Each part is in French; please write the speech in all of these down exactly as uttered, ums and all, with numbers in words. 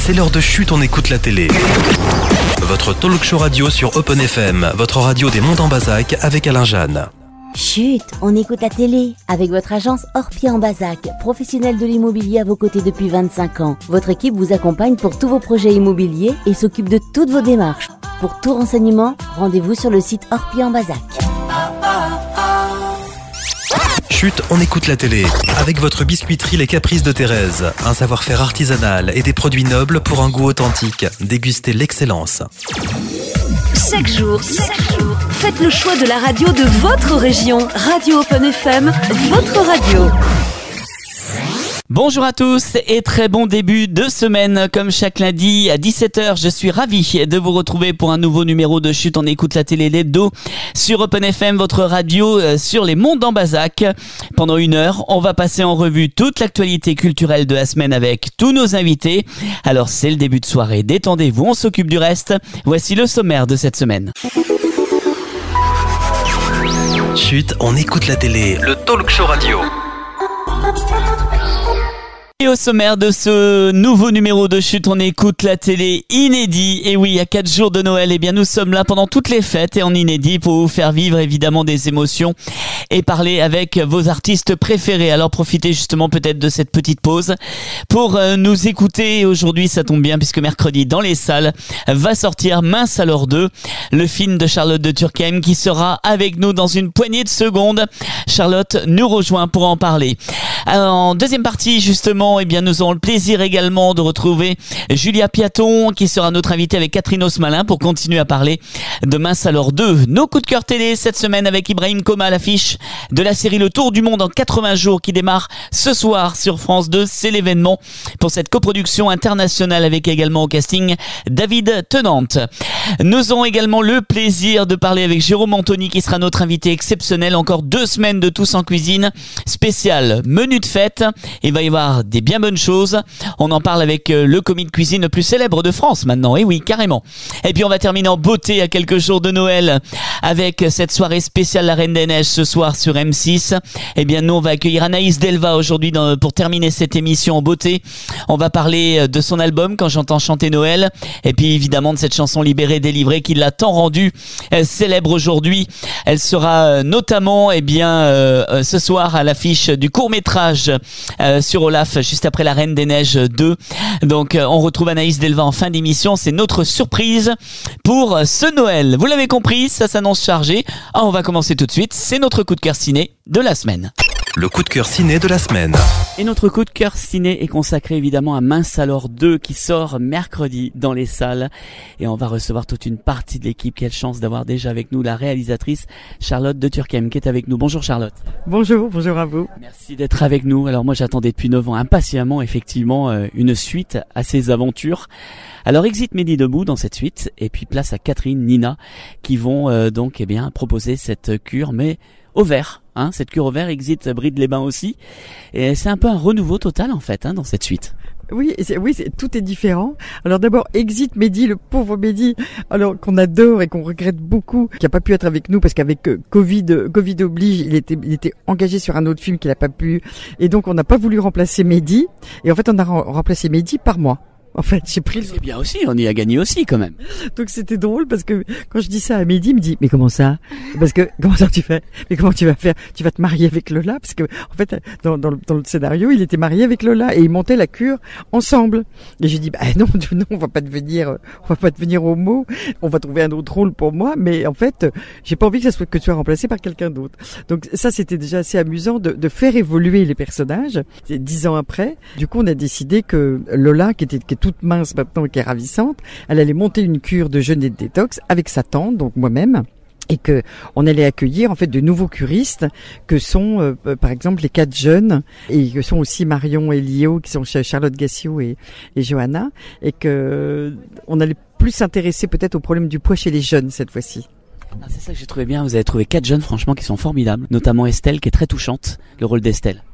c'est l'heure de Chut, on écoute la télé. Votre talk show radio sur Open F M, votre radio des Monts en Bazac avec Alain Jeanne. Chut, on écoute la télé avec votre agence Orpi en Bazac, professionnelle de l'immobilier à vos côtés depuis vingt-cinq ans. Votre équipe vous accompagne pour tous vos projets immobiliers et s'occupe de toutes vos démarches. Pour tout renseignement, rendez-vous sur le site Orpi en Bazac. Chut, on écoute la télé avec votre biscuiterie Les Caprices de Thérèse. Un savoir-faire artisanal et des produits nobles pour un goût authentique. Dégustez l'excellence. Chaque jour, chaque jour, faites le choix de la radio de votre région. Radio Open F M, votre radio. Bonjour à tous et très bon début de semaine. Comme chaque lundi à dix-sept heures, je suis ravi de vous retrouver pour un nouveau numéro de Chut, on écoute la télé l'hebdo sur Open F M, votre radio sur les Monts en Bazac. Pendant une heure, on va passer en revue toute l'actualité culturelle de la semaine avec tous nos invités. Alors c'est le début de soirée, détendez-vous, on s'occupe du reste. Voici le sommaire de cette semaine. Chut, on écoute la télé, le talk show radio. Et au sommaire de ce nouveau numéro de Chut, on écoute la télé inédit. Et oui, à quatre jours de Noël, eh bien nous sommes là pendant toutes les fêtes et en inédit pour vous faire vivre évidemment des émotions et parler avec vos artistes préférés. Alors profitez justement peut-être de cette petite pause pour euh, nous écouter. Aujourd'hui, ça tombe bien puisque mercredi dans les salles va sortir Mince alors deux, le film de Charlotte de Turckheim qui sera avec nous dans une poignée de secondes. Charlotte nous rejoint pour en parler. Alors, en deuxième partie justement, eh bien nous aurons le plaisir également de retrouver Julia Piaton qui sera notre invitée avec Catherine Osmalin pour continuer à parler de Mince alors deux. Nos coups de cœur télé cette semaine avec Ibrahim Koma à l'affiche de la série Le Tour du Monde en quatre-vingts jours qui démarre ce soir sur France deux. C'est l'événement pour cette coproduction internationale avec également au casting David Tennant. Nous aurons également le plaisir de parler avec Jérôme Anthony qui sera notre invité exceptionnel. Encore deux semaines de Tous en cuisine spécial menu de fête. Il va y avoir des bien bonnes choses. On en parle avec le commis de cuisine le plus célèbre de France maintenant. Et oui, carrément. Et puis on va terminer en beauté à quelques jours de Noël avec cette soirée spéciale La Reine des Neiges ce soir sur M six. Eh bien nous on va accueillir Anaïs Delva aujourd'hui dans, pour terminer cette émission en beauté. On va parler de son album Quand j'entends chanter Noël. Et puis évidemment de cette chanson Libérée, délivrée qui l'a tant rendue euh, célèbre aujourd'hui. Elle sera euh, notamment eh bien euh, ce soir à l'affiche du court-métrage euh, sur Olaf juste après La Reine des Neiges deux. Donc euh, on retrouve Anaïs Delva en fin d'émission. C'est notre surprise pour ce Noël. Vous l'avez compris, ça s'annonce chargé. Ah, on va commencer tout de suite. C'est notre coup de cœur ciné de la semaine. Le coup de cœur ciné de la semaine. Et notre coup de cœur ciné est consacré évidemment à Mince alors deux qui sort mercredi dans les salles. Et on va recevoir toute une partie de l'équipe. Quelle chance d'avoir déjà avec nous la réalisatrice Charlotte de Turckheim qui est avec nous. Bonjour Charlotte. Bonjour, bonjour à vous. Merci d'être avec nous. Alors moi j'attendais depuis neuf ans impatiemment effectivement euh, une suite à ces aventures. Alors exit Mehdi debout dans cette suite et puis place à Catherine, Nina qui vont euh, donc eh bien proposer cette cure mais au vert. Hein, cette cure au vert, exit Bride-les-Bains aussi. Et c'est un peu un renouveau total en fait hein, dans cette suite. Oui, c'est, oui, c'est, tout est différent. Alors d'abord, exit Mehdi, le pauvre Mehdi, alors qu'on adore et qu'on regrette beaucoup, qui a pas pu être avec nous parce qu'avec euh, Covid, euh, Covid oblige, il était, il était engagé sur un autre film qu'il a pas pu. Et donc on n'a pas voulu remplacer Mehdi. Et en fait, on a re- remplacé Mehdi par moi. En fait, j'ai pris le... C'est bien aussi, on y a gagné aussi quand même. Donc c'était drôle parce que quand je dis ça à Mehdi, il me dit mais comment ça? Parce que comment ça tu fais? Mais comment tu vas faire? Tu vas te marier avec Lola? Parce que en fait dans, dans, le, dans le scénario, il était marié avec Lola et ils montaient la cure ensemble. Et j'ai dit bah non non on va pas devenir on va pas devenir homo, on va trouver un autre rôle pour moi. Mais en fait j'ai pas envie que ça soit que tu sois remplacé par quelqu'un d'autre. Donc ça c'était déjà assez amusant de, de faire évoluer les personnages. C'est dix ans après. Du coup on a décidé que Lola qui était qui est toute mince maintenant, qui est ravissante, elle allait monter une cure de jeûne et de détox avec sa tante, donc moi-même, et que on allait accueillir en fait de nouveaux curistes que sont euh, par exemple les quatre jeunes et que sont aussi Marion et Lio qui sont chez Charlotte Gassio et, et Johanna, et que on allait plus s'intéresser peut-être au problème du poids chez les jeunes cette fois-ci. Ah, c'est ça que j'ai trouvé bien, vous avez trouvé quatre jeunes franchement qui sont formidables, notamment Estelle qui est très touchante, le rôle d'Estelle.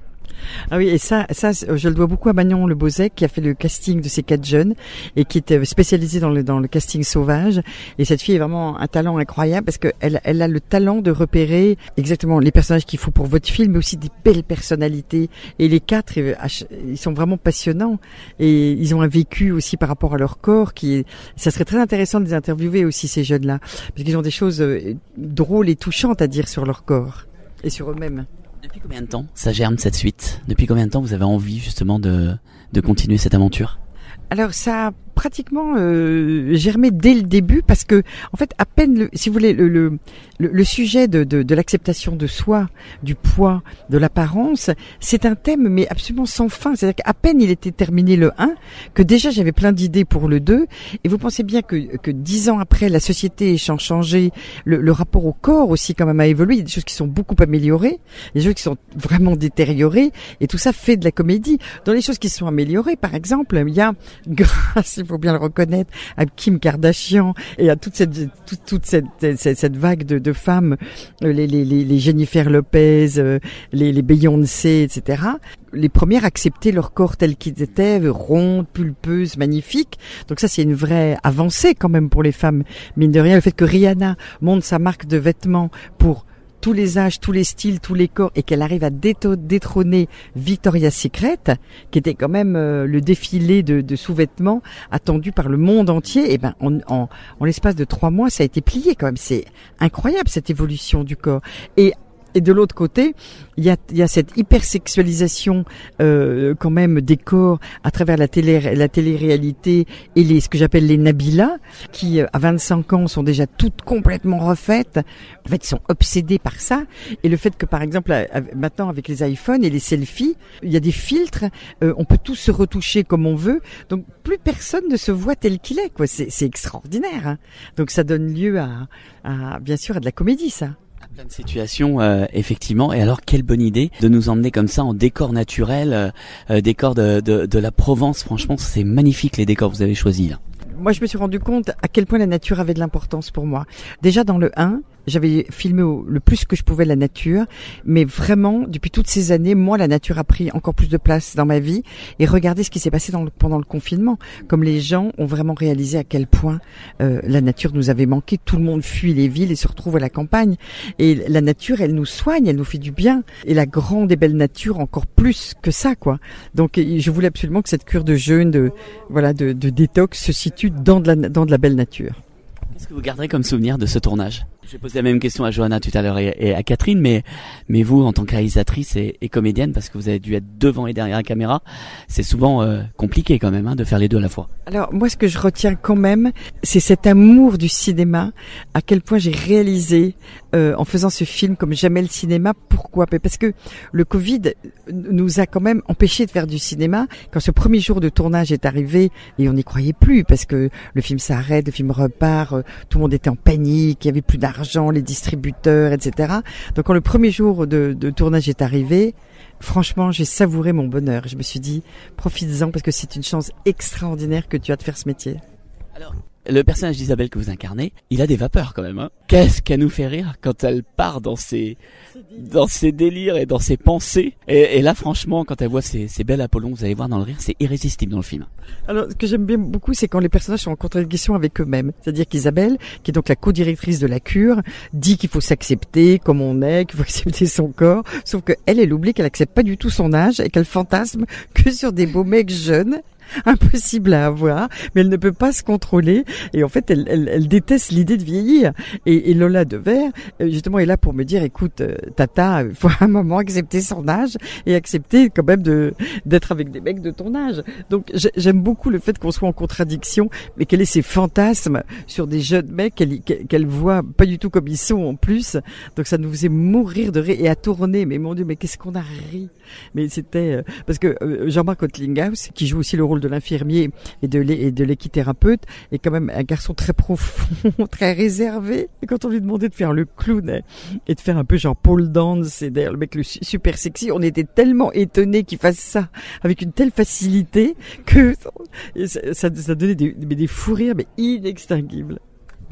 Ah oui, et ça, ça, je le dois beaucoup à Manon Le Bozec qui a fait le casting de ces quatre jeunes et qui était spécialisée dans le dans le casting sauvage. Et cette fille est vraiment un talent incroyable parce que elle, elle a le talent de repérer exactement les personnages qu'il faut pour votre film, mais aussi des belles personnalités. Et les quatre, ils sont vraiment passionnants et ils ont un vécu aussi par rapport à leur corps qui est. Ça serait très intéressant de les interviewer aussi ces jeunes-là parce qu'ils ont des choses drôles et touchantes à dire sur leur corps et sur eux-mêmes. Depuis combien de temps ça germe cette suite? Depuis combien de temps vous avez envie justement de, de continuer cette aventure? Alors ça a pratiquement euh, germé dès le début parce que en fait à peine le, si vous voulez le le, le, le sujet de, de, de l'acceptation de soi, du poids, de l'apparence, c'est un thème mais absolument sans fin. C'est-à-dire qu'à peine il était terminé le un que déjà j'avais plein d'idées pour le deux et vous pensez bien que que dix ans après la société a changé, le, le rapport au corps aussi quand même a évolué. Il y a des choses qui sont beaucoup améliorées, il y a des choses qui sont vraiment détériorées et tout ça fait de la comédie. Dans les choses qui sont améliorées, par exemple, il y a grâce, il faut bien le reconnaître, à Kim Kardashian et à toute cette toute, toute cette, cette cette vague de, de femmes, les les les Jennifer Lopez, les les Beyoncé, et cetera. Les premières acceptaient leur corps tel qu'ils étaient, rondes, pulpeuses, magnifiques. Donc ça, c'est une vraie avancée quand même pour les femmes. Mine de rien, le fait que Rihanna monte sa marque de vêtements pour tous les âges, tous les styles, tous les corps, et qu'elle arrive à détrôner Victoria's Secret, qui était quand même euh, le défilé de, de sous-vêtements attendu par le monde entier. Et ben, en, en, en l'espace de trois mois, ça a été plié quand même. C'est incroyable cette évolution du corps. Et Et de l'autre côté, il y a, il y a cette hypersexualisation euh, quand même des corps à travers la télé, la télé-réalité et les ce que j'appelle les Nabila, qui à vingt-cinq ans sont déjà toutes complètement refaites. En fait, ils sont obsédés par ça. Et le fait que, par exemple, maintenant avec les iPhones et les selfies, il y a des filtres, euh, on peut tous se retoucher comme on veut. Donc plus personne ne se voit tel qu'il est, quoi. C'est, c'est extraordinaire. Hein. Donc ça donne lieu à, à, bien sûr, à de la comédie, ça. Plein de situations, euh, effectivement. Et alors, quelle bonne idée de nous emmener comme ça en décor naturel, euh, euh, décor de, de, de la Provence. Franchement, c'est magnifique les décors que vous avez choisis là. Moi, je me suis rendu compte à quel point la nature avait de l'importance pour moi. Déjà dans le un, j'avais filmé au, le plus que je pouvais la nature, mais vraiment, depuis toutes ces années, moi, la nature a pris encore plus de place dans ma vie. Et regardez ce qui s'est passé dans le, pendant le confinement, comme les gens ont vraiment réalisé à quel point euh, la nature nous avait manqué. Tout le monde fuit les villes et se retrouve à la campagne. Et la nature, elle nous soigne, elle nous fait du bien. Et la grande et belle nature, encore plus que ça, quoi. Donc, je voulais absolument que cette cure de jeûne, de voilà, de, de détox, se situe dans de la, dans de la belle nature. Qu'est-ce que vous garderez comme souvenir de ce tournage? Je vais poser la même question à Johanna tout à l'heure et, et à Catherine, mais mais vous, en tant que réalisatrice et, et comédienne, parce que vous avez dû être devant et derrière la caméra, c'est souvent euh, compliqué quand même hein, de faire les deux à la fois. Alors moi, ce que je retiens quand même, c'est cet amour du cinéma, à quel point j'ai réalisé euh, en faisant ce film comme j'aimais le cinéma. Pourquoi? Parce que le Covid nous a quand même empêché de faire du cinéma. Quand ce premier jour de tournage est arrivé, et on n'y croyait plus, parce que le film s'arrête, le film repart, euh, tout le monde était en panique, il y avait plus d'argent, les distributeurs, et cetera. Donc quand le premier jour de, de tournage est arrivé, franchement, j'ai savouré mon bonheur. Je me suis dit, profites-en parce que c'est une chance extraordinaire que tu as de faire ce métier. Alors, le personnage d'Isabelle que vous incarnez, il a des vapeurs quand même. Hein. Qu'est-ce qu'elle nous fait rire quand elle part dans ses, dans ses délires et dans ses pensées. Et, et là, franchement, quand elle voit ces, ces belles Apollons, vous allez voir dans le rire, c'est irrésistible dans le film. Alors, ce que j'aime bien beaucoup, c'est quand les personnages sont en contradiction avec eux-mêmes. C'est-à-dire qu'Isabelle, qui est donc la co-directrice de la cure, dit qu'il faut s'accepter comme on est, qu'il faut accepter son corps. Sauf que elle, elle oublie qu'elle accepte pas du tout son âge et qu'elle fantasme que sur des beaux mecs jeunes. Impossible à avoir, mais elle ne peut pas se contrôler et en fait elle, elle, elle déteste l'idée de vieillir et, et Lola Devers justement est là pour me dire écoute Tata, il faut à un moment accepter son âge et accepter quand même de d'être avec des mecs de ton âge. Donc j'aime beaucoup le fait qu'on soit en contradiction, mais qu'elle ait ses fantasmes sur des jeunes mecs qu'elle, qu'elle voit pas du tout comme ils sont en plus. Donc ça nous faisait mourir de rire et à tourner, mais mon Dieu, mais qu'est-ce qu'on a ri. Mais c'était parce que Jean-Marc Otlinghaus, qui joue aussi le rôle de l'infirmier et de, l'é- et de l'équithérapeute, est quand même un garçon très profond, très réservé. Et quand on lui demandait de faire le clown et de faire un peu genre pole dance, et d'ailleurs le mec le super sexy, on était tellement étonnés qu'il fasse ça avec une telle facilité que ça, ça, ça donnait des, des fous rires mais inextinguibles.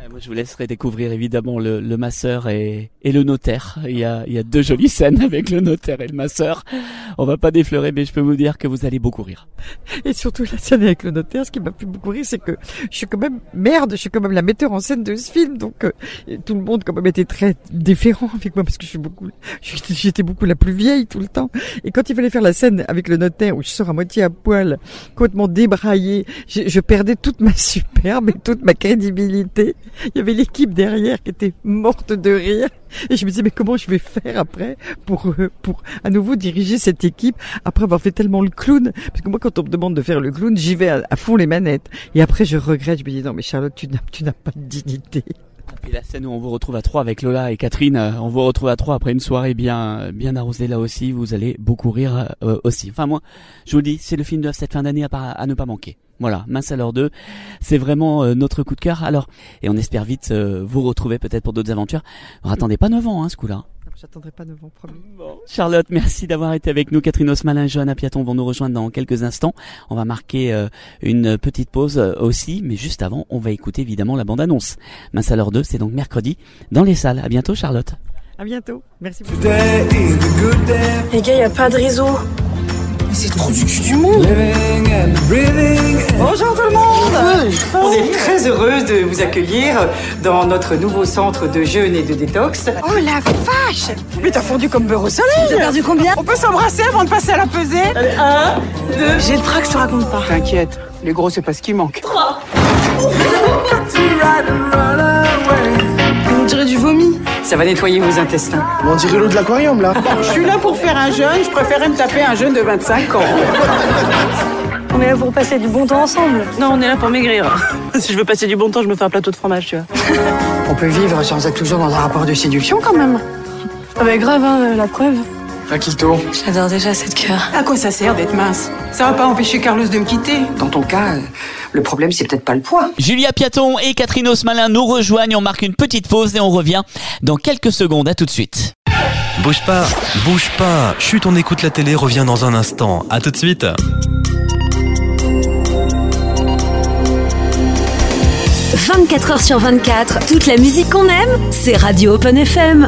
Moi, je vous laisserai découvrir évidemment le, le masseur et, et le notaire. Il y a, il y a deux jolies scènes avec le notaire et le masseur. On va pas défleurer, mais je peux vous dire que vous allez beaucoup rire. Et surtout la scène avec le notaire, ce qui m'a fait beaucoup rire, c'est que je suis quand même merde, je suis quand même la metteur en scène de ce film, donc euh, tout le monde quand même était très déférent avec moi parce que je suis beaucoup, j'étais beaucoup la plus vieille tout le temps. Et quand il fallait faire la scène avec le notaire où je sors à moitié à poil, complètement débraillée, je, je perdais toute ma superbe et toute ma crédibilité. Il y avait l'équipe derrière qui était morte de rire. Et je me disais, mais comment je vais faire après pour, euh, pour à nouveau diriger cette équipe après avoir fait tellement le clown? Parce que moi, quand on me demande de faire le clown, j'y vais à, à fond les manettes. Et après, je regrette, je me dis, non, mais Charlotte, tu n'as, tu n'as pas de dignité. Et la scène où on vous retrouve à trois avec Lola et Catherine, euh, on vous retrouve à trois après une soirée bien bien arrosée là aussi, vous allez beaucoup rire euh, aussi. Enfin moi, je vous le dis, c'est le film de cette fin d'année à, pas, à ne pas manquer. Voilà, Mince alors deux, c'est vraiment euh, notre coup de cœur. Alors, et on espère vite euh, vous retrouver peut-être pour d'autres aventures. Alors, attendez pas neuf ans hein, ce coup-là. J'attendrai pas neuf ans, promis. Bon. Charlotte, merci d'avoir été avec nous. Catherine Osmalin et Johanna Piaton vont nous rejoindre dans quelques instants. On va marquer euh, une petite pause euh, aussi, mais juste avant, on va écouter évidemment la bande-annonce. Mince alors deux, c'est donc mercredi dans les salles. À bientôt Charlotte. À bientôt, merci beaucoup. Les gars, y a pas de réseau. Mais c'est trop du cul du monde. Bonjour tout le monde. On est très heureuse de vous accueillir dans notre nouveau centre de jeûne et de détox. Oh la vache. Mais t'as fondu comme beurre au soleil. T'as perdu combien? On peut s'embrasser avant de passer à la pesée. Allez, un, deux. J'ai le trac, je te raconte pas. T'inquiète, les gros c'est pas ce qui manque. Trois. On dirait du vomi. Ça va nettoyer vos intestins. On dirait l'eau de l'aquarium là. Bon, je suis là pour faire un jeûne, je préférais me taper un jeûne de vingt-cinq ans. On est là pour passer du bon temps ensemble. Non, on est là pour maigrir. Si je veux passer du bon temps, je me fais un plateau de fromage, tu vois. On peut vivre sans être toujours dans un rapport de séduction quand même. Ah bah grave, hein, la preuve. Raquito. J'adore déjà cette cœur. À quoi ça sert d'être mince? Ça va pas empêcher Carlos de me quitter. Dans ton cas, euh, le problème c'est peut-être pas le poids. Julia Piaton et Catherine Osmalin nous rejoignent. On marque une petite pause et on revient dans quelques secondes. À tout de suite. Bouge pas, bouge pas. Chut, on écoute la télé, revient dans un instant. À tout de suite. vingt-quatre heures sur vingt-quatre, toute la musique qu'on aime, c'est Radio Open F M.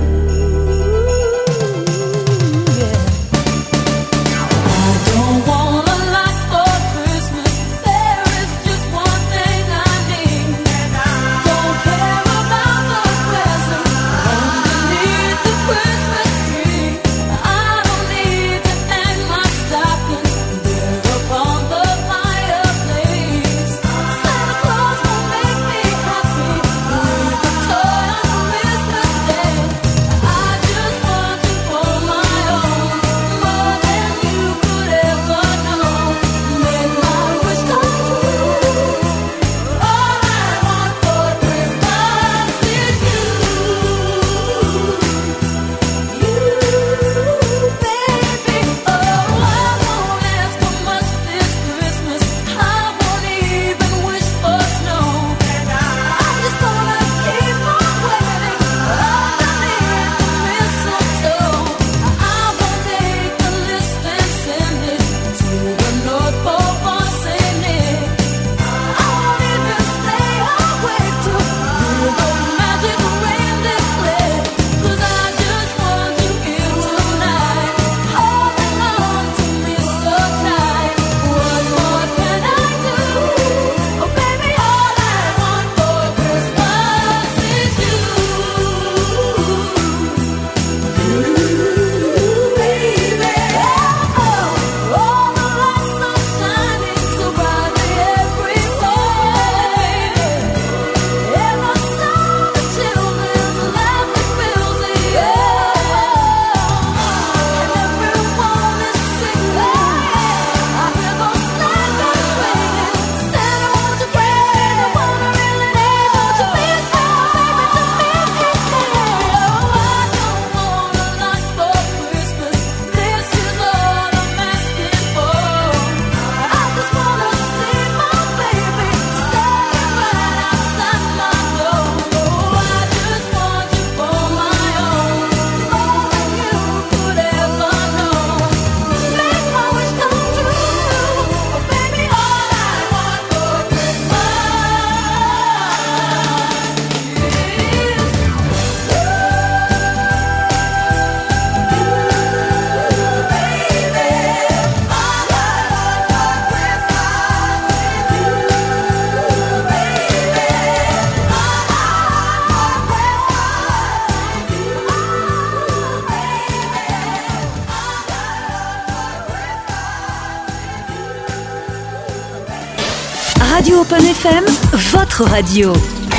Radio Open F M, votre radio.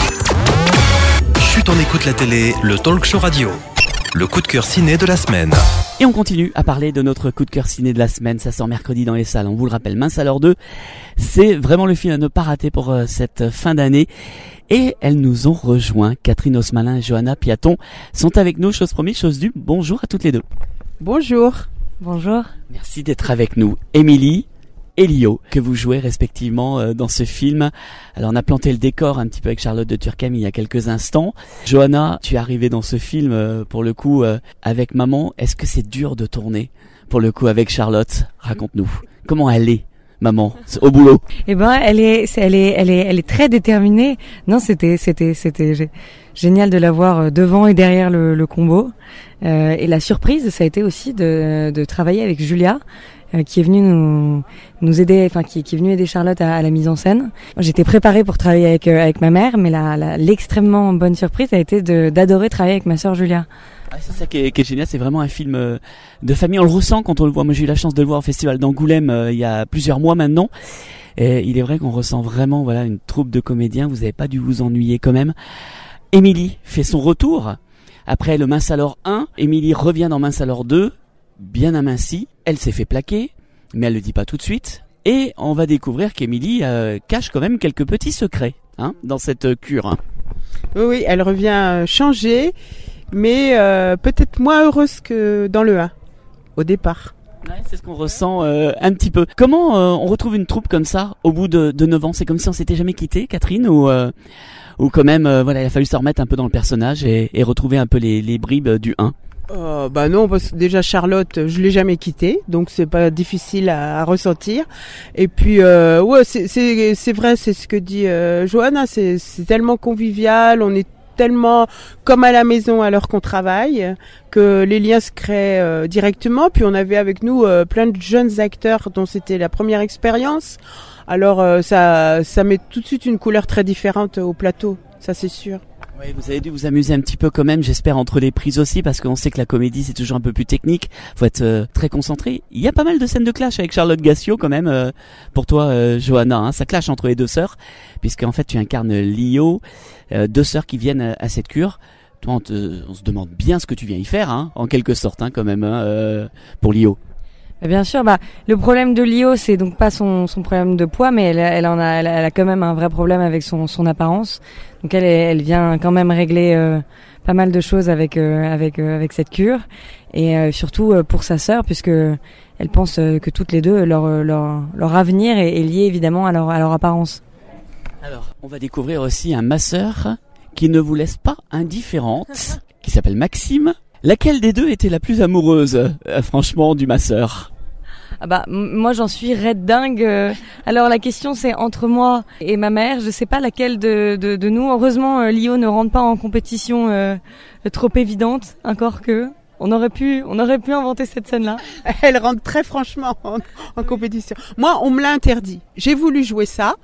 Chut, on écoute la télé, le talk show radio. Le coup de cœur ciné de la semaine. Et on continue à parler de notre coup de cœur ciné de la semaine. Ça sort mercredi dans les salles, on vous le rappelle. Mince alors deux, c'est vraiment le film à ne pas rater pour euh, cette fin d'année. Et elles nous ont rejoint. Catherine Osmalin et Johanna Piaton sont avec nous. Chose promise, chose due. Bonjour à toutes les deux. Bonjour. Bonjour. Merci d'être avec nous. Émilie et Lio, que vous jouez respectivement euh, dans ce film. Alors on a planté le décor un petit peu avec Charlotte de Turckheim il y a quelques instants. Johanna, tu es arrivée dans ce film euh, pour le coup euh, avec maman. Est-ce que c'est dur de tourner pour le coup avec Charlotte? Raconte-nous. Comment elle est, maman, au boulot? Eh ben, elle est, c'est- elle est, elle est, elle est très déterminée. Non, c'était, c'était, c'était gé- génial de la voir devant et derrière le, le combo. Euh, et la surprise, ça a été aussi de, de travailler avec Julia, euh, qui est venue nous, nous aider, enfin, qui, qui est venue aider Charlotte à, à la mise en scène. Moi, j'étais préparée pour travailler avec, euh, avec ma mère, mais la, la, l'extrêmement bonne surprise a été de, d'adorer travailler avec ma sœur Julia. Ah, c'est ça qui est, qui est génial, c'est vraiment un film euh, de famille. On le ressent quand on le voit. Moi, j'ai eu la chance de le voir au Festival d'Angoulême euh, il y a plusieurs mois maintenant. Et il est vrai qu'on ressent vraiment, voilà, une troupe de comédiens. Vous n'avez pas dû vous ennuyer quand même. Émilie fait son retour après le Mince alors un. Émilie revient dans Mince alors deux, bien amincie. Elle s'est fait plaquer, mais elle le dit pas tout de suite. Et on va découvrir qu'Émilie euh, cache quand même quelques petits secrets, hein, dans cette euh, cure. Hein. Oui, oui, elle revient euh, changée, mais euh, peut-être moins heureuse que dans le un, au départ. Ouais, c'est ce qu'on ressent euh, un petit peu. Comment euh, on retrouve une troupe comme ça au bout de, de neuf ans? C'est comme si on s'était jamais quitté, Catherine, ou euh, ou quand même, euh, voilà, il a fallu se remettre un peu dans le personnage et, et retrouver un peu les, les bribes du un. Euh, bah non, parce que déjà Charlotte, je l'ai jamais quittée, donc c'est pas difficile à, à ressentir. Et puis euh, ouais, c'est c'est c'est vrai, c'est ce que dit euh, Johanna, c'est c'est tellement convivial, on est tellement comme à la maison alors qu'on travaille que les liens se créent euh, directement. Puis on avait avec nous euh, plein de jeunes acteurs dont c'était la première expérience. Alors euh, ça ça met tout de suite une couleur très différente au plateau, ça c'est sûr. Oui, vous avez dû vous amuser un petit peu quand même, j'espère, entre les prises aussi, parce qu'on sait que la comédie c'est toujours un peu plus technique, faut être euh, très concentré. Il y a pas mal de scènes de clash avec Charlotte Gassio quand même, euh, pour toi euh, Johanna, hein. Ça clash entre les deux sœurs, puisqu'en fait tu incarnes Lio, euh, deux sœurs qui viennent à, à cette cure. Toi on, te, on se demande bien ce que tu viens y faire, hein, en quelque sorte, hein, quand même, hein, euh, pour Lio. Bien sûr, bah le problème de Lio, c'est donc pas son son problème de poids, mais elle elle en a elle a, elle a quand même un vrai problème avec son son apparence. Donc elle est- elle vient quand même régler euh, pas mal de choses avec euh, avec euh, avec cette cure et euh, surtout euh, pour sa sœur, puisque elle pense euh, que toutes les deux leur euh, leur leur avenir est, est lié évidemment à leur à leur apparence. Alors, on va découvrir aussi un masseur qui ne vous laisse pas indifférente, qui s'appelle Maxime. Laquelle des deux était la plus amoureuse, euh, franchement, du masseur? Ah bah m- moi j'en suis red dingue. euh. Alors la question c'est entre moi et ma mère, je sais pas laquelle de de, de nous. Heureusement euh, Lio ne rentre pas en compétition euh, trop évidente, encore que on aurait pu on aurait pu inventer cette scène là. Elle rentre très franchement en, en compétition. Moi, on me l'a interdit. J'ai voulu jouer ça,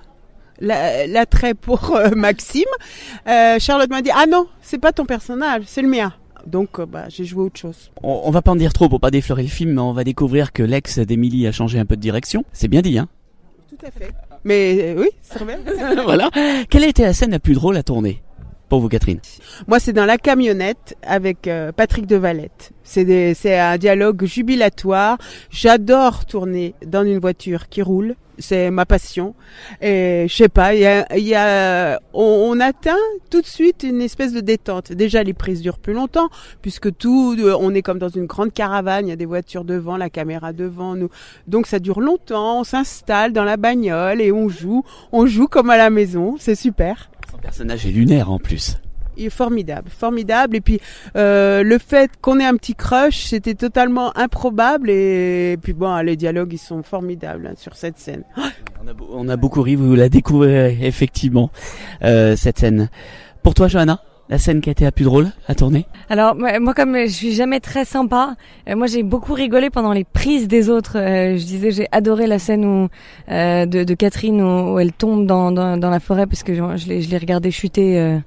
la- l'attrait pour euh, Maxime. Euh, Charlotte m'a dit ah non, c'est pas ton personnage, c'est le mien. Donc euh, bah j'ai joué autre chose. On, on va pas en dire trop pour pas déflorer le film, mais on va découvrir que l'ex d'Émilie a changé un peu de direction. C'est bien dit, hein? Tout à fait. Mais euh, oui, c'est vrai. Voilà. Quelle a été la scène la plus drôle à tourner pour vous, Catherine? Moi, c'est dans la camionnette avec euh, Patrick Devalette. C'est des, c'est un dialogue jubilatoire. J'adore tourner dans une voiture qui roule. C'est ma passion. Et je sais pas, il y a, il y a, on, on atteint tout de suite une espèce de détente. Déjà, les prises durent plus longtemps puisque tout, euh, on est comme dans une grande caravane. Il y a des voitures devant, la caméra devant nous. Donc, ça dure longtemps. On s'installe dans la bagnole et on joue. On joue comme à la maison. C'est super. Son personnage est lunaire en plus. Il est formidable, formidable. Et puis euh, le fait qu'on ait un petit crush, c'était totalement improbable. Et, et puis bon, les dialogues, ils sont formidables hein, sur cette scène. On a, on a beaucoup ri, vous la découvrirez effectivement, euh, cette scène. Pour toi, Johanna, la scène qui a été la plus drôle à tourner? Alors moi moi, comme je suis jamais très sympa, euh, moi j'ai beaucoup rigolé pendant les prises des autres. Euh, je disais j'ai adoré la scène où euh, de, de Catherine où, où elle tombe dans, dans dans la forêt parce que je, je l'ai je l'ai regardé chuter. Euh,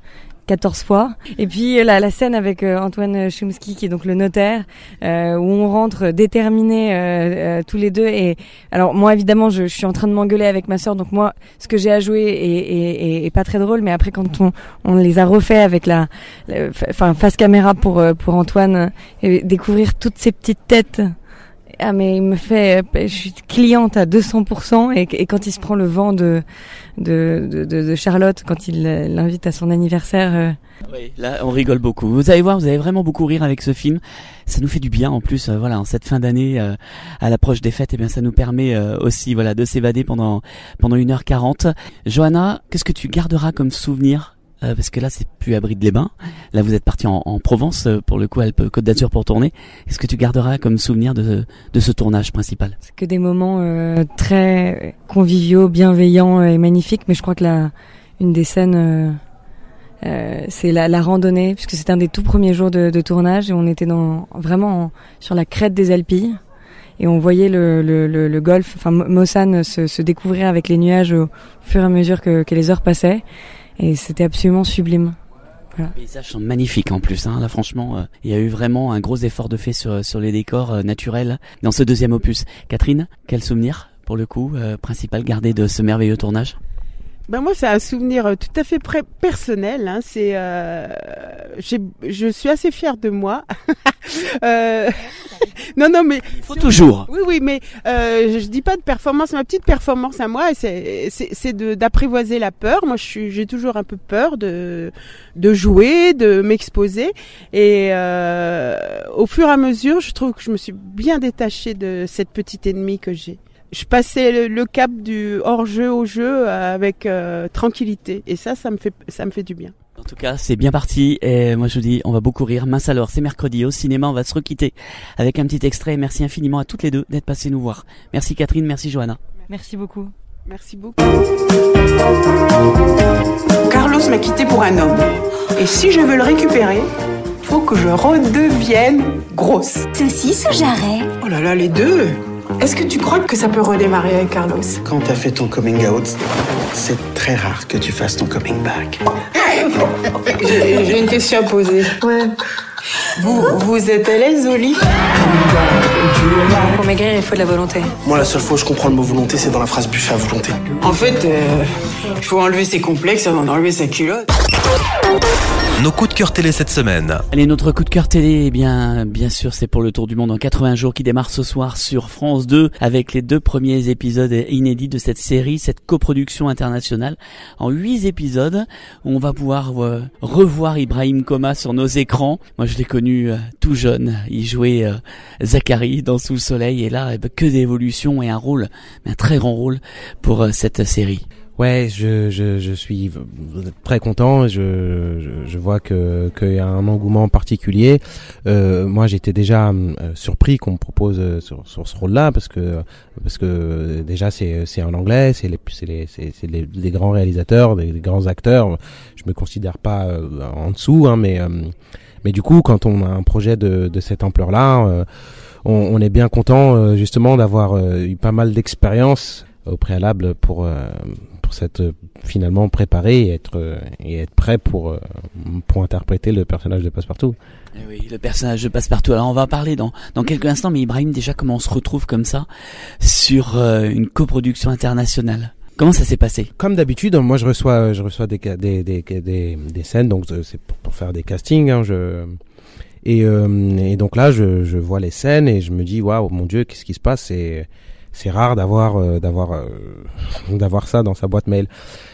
quatorze fois. Et puis la, la scène avec euh, Antoine Chomsky qui est donc le notaire, euh, où on rentre déterminés euh, euh, tous les deux. Et alors moi évidemment je, je suis en train de m'engueuler avec ma sœur, donc moi ce que j'ai à jouer est, est, est, est pas très drôle. Mais après quand on, on les a refait avec la, enfin face caméra pour pour Antoine, et découvrir toutes ces petites têtes. Ah mais il me fait, je suis cliente à deux cents pour cent et, et quand il se prend le vent de de de, de Charlotte quand il l'invite à son anniversaire. Euh... Oui, là on rigole beaucoup. Vous allez voir, vous allez vraiment beaucoup rire avec ce film. Ça nous fait du bien en plus. Euh, voilà, en cette fin d'année, euh, à l'approche des fêtes, et eh bien ça nous permet euh, aussi, voilà, de s'évader pendant pendant une heure quarante. Johanna, qu'est-ce que tu garderas comme souvenir? Euh, parce que là c'est plus à Bride-les-Bains. Là vous êtes parti en, en Provence euh, pour le coup, Alpes-Côte d'Azur pour tourner. Est-ce que tu garderas comme souvenir de, de ce tournage principal? C'est que des moments euh, très conviviaux, bienveillants et magnifiques. Mais je crois que la une des scènes euh, euh, c'est la, la randonnée, puisque c'était un des tout premiers jours de, de tournage et on était dans vraiment en, sur la crête des Alpilles. Et on voyait le, le, le, le golfe, enfin Mossane se, se découvrir avec les nuages au fur et à mesure que, que les heures passaient. Et c'était absolument sublime. Voilà. Les paysages sont magnifiques en plus. Hein. Là, franchement, euh, il y a eu vraiment un gros effort de fait sur sur les décors euh, naturels dans ce deuxième opus. Catherine, quel souvenir pour le coup euh, principal gardé de ce merveilleux tournage? Ben moi, c'est un souvenir tout à fait pré- personnel. Hein. C'est, euh, j'ai, je suis assez fière de moi. euh, non, non, mais il faut toujours. Oui, oui, mais euh, je dis pas de performance. Ma petite performance à moi, c'est, c'est, c'est de d'apprivoiser la peur. Moi, je suis, j'ai toujours un peu peur de de jouer, de m'exposer. Et euh, au fur et à mesure, je trouve que je me suis bien détachée de cette petite ennemie que j'ai. Je passais le, le cap du hors-jeu au jeu avec euh, tranquillité et ça, ça me fait, ça me fait du bien. En tout cas, c'est bien parti et moi je vous dis, on va beaucoup rire. Mince alors, c'est mercredi au cinéma, on va se requitter avec un petit extrait. Merci infiniment à toutes les deux d'être passées nous voir. Merci Catherine, merci Johanna. Merci beaucoup. Merci beaucoup. Carlos m'a quitté pour un homme et si je veux le récupérer, faut que je redevienne grosse. Saucisse ou jarret? Oh là là, les deux. Est-ce que tu crois que ça peut redémarrer avec Carlos? Quand t'as fait ton coming out, c'est très rare que tu fasses ton coming back. J'ai, j'ai une question à poser. Ouais. Vous, vous êtes à l'aise au lit? Pour maigrir, il faut de la volonté. Moi, la seule fois où je comprends le mot volonté, c'est dans la phrase buffet à volonté. En fait, euh, il faut enlever ses complexes avant d'enlever sa culotte. Nos coups de cœur télé cette semaine. Allez, notre coup de cœur télé, eh bien, bien sûr, c'est pour le Tour du Monde en quatre-vingts jours qui démarre ce soir sur France deux avec les deux premiers épisodes inédits de cette série, cette coproduction internationale en huit épisodes. On va pouvoir euh, revoir Ibrahim Koma sur nos écrans. Moi, je l'ai connu euh, tout jeune. Il jouait euh, Zachary dans Sous le Soleil et là, eh ben, que d'évolution et un rôle, un très grand rôle pour euh, cette série. Ouais, je, je, je suis très content. Je, je, je vois que qu'il y a un engouement particulier. Euh, moi, j'étais déjà euh, surpris qu'on me propose euh, sur, sur ce rôle-là parce que parce que déjà c'est c'est en anglais, c'est les c'est les c'est, c'est les, des grands réalisateurs, des, des grands acteurs. Je me considère pas euh, en dessous, hein, mais euh, mais du coup, quand on a un projet de de cette ampleur-là, euh, on, on est bien content euh, justement d'avoir euh, eu pas mal d'expérience au préalable pour euh, pour s'être euh, finalement préparé et être euh, et être prêt pour euh, pour interpréter le personnage de Passepartout. Eh oui, le personnage de Passepartout. Alors on va en parler dans dans quelques instants, mais Ibrahim, déjà comment on se retrouve comme ça sur euh, une coproduction internationale? Comment ça s'est passé? Comme d'habitude, moi je reçois je reçois des des des des, des scènes, donc c'est pour, pour faire des castings. Hein, je et euh, et donc là je je vois les scènes et je me dis waouh, mon Dieu, qu'est-ce qui se passe? C'est c'est rare d'avoir euh, d'avoir euh, d'avoir ça dans sa boîte mail.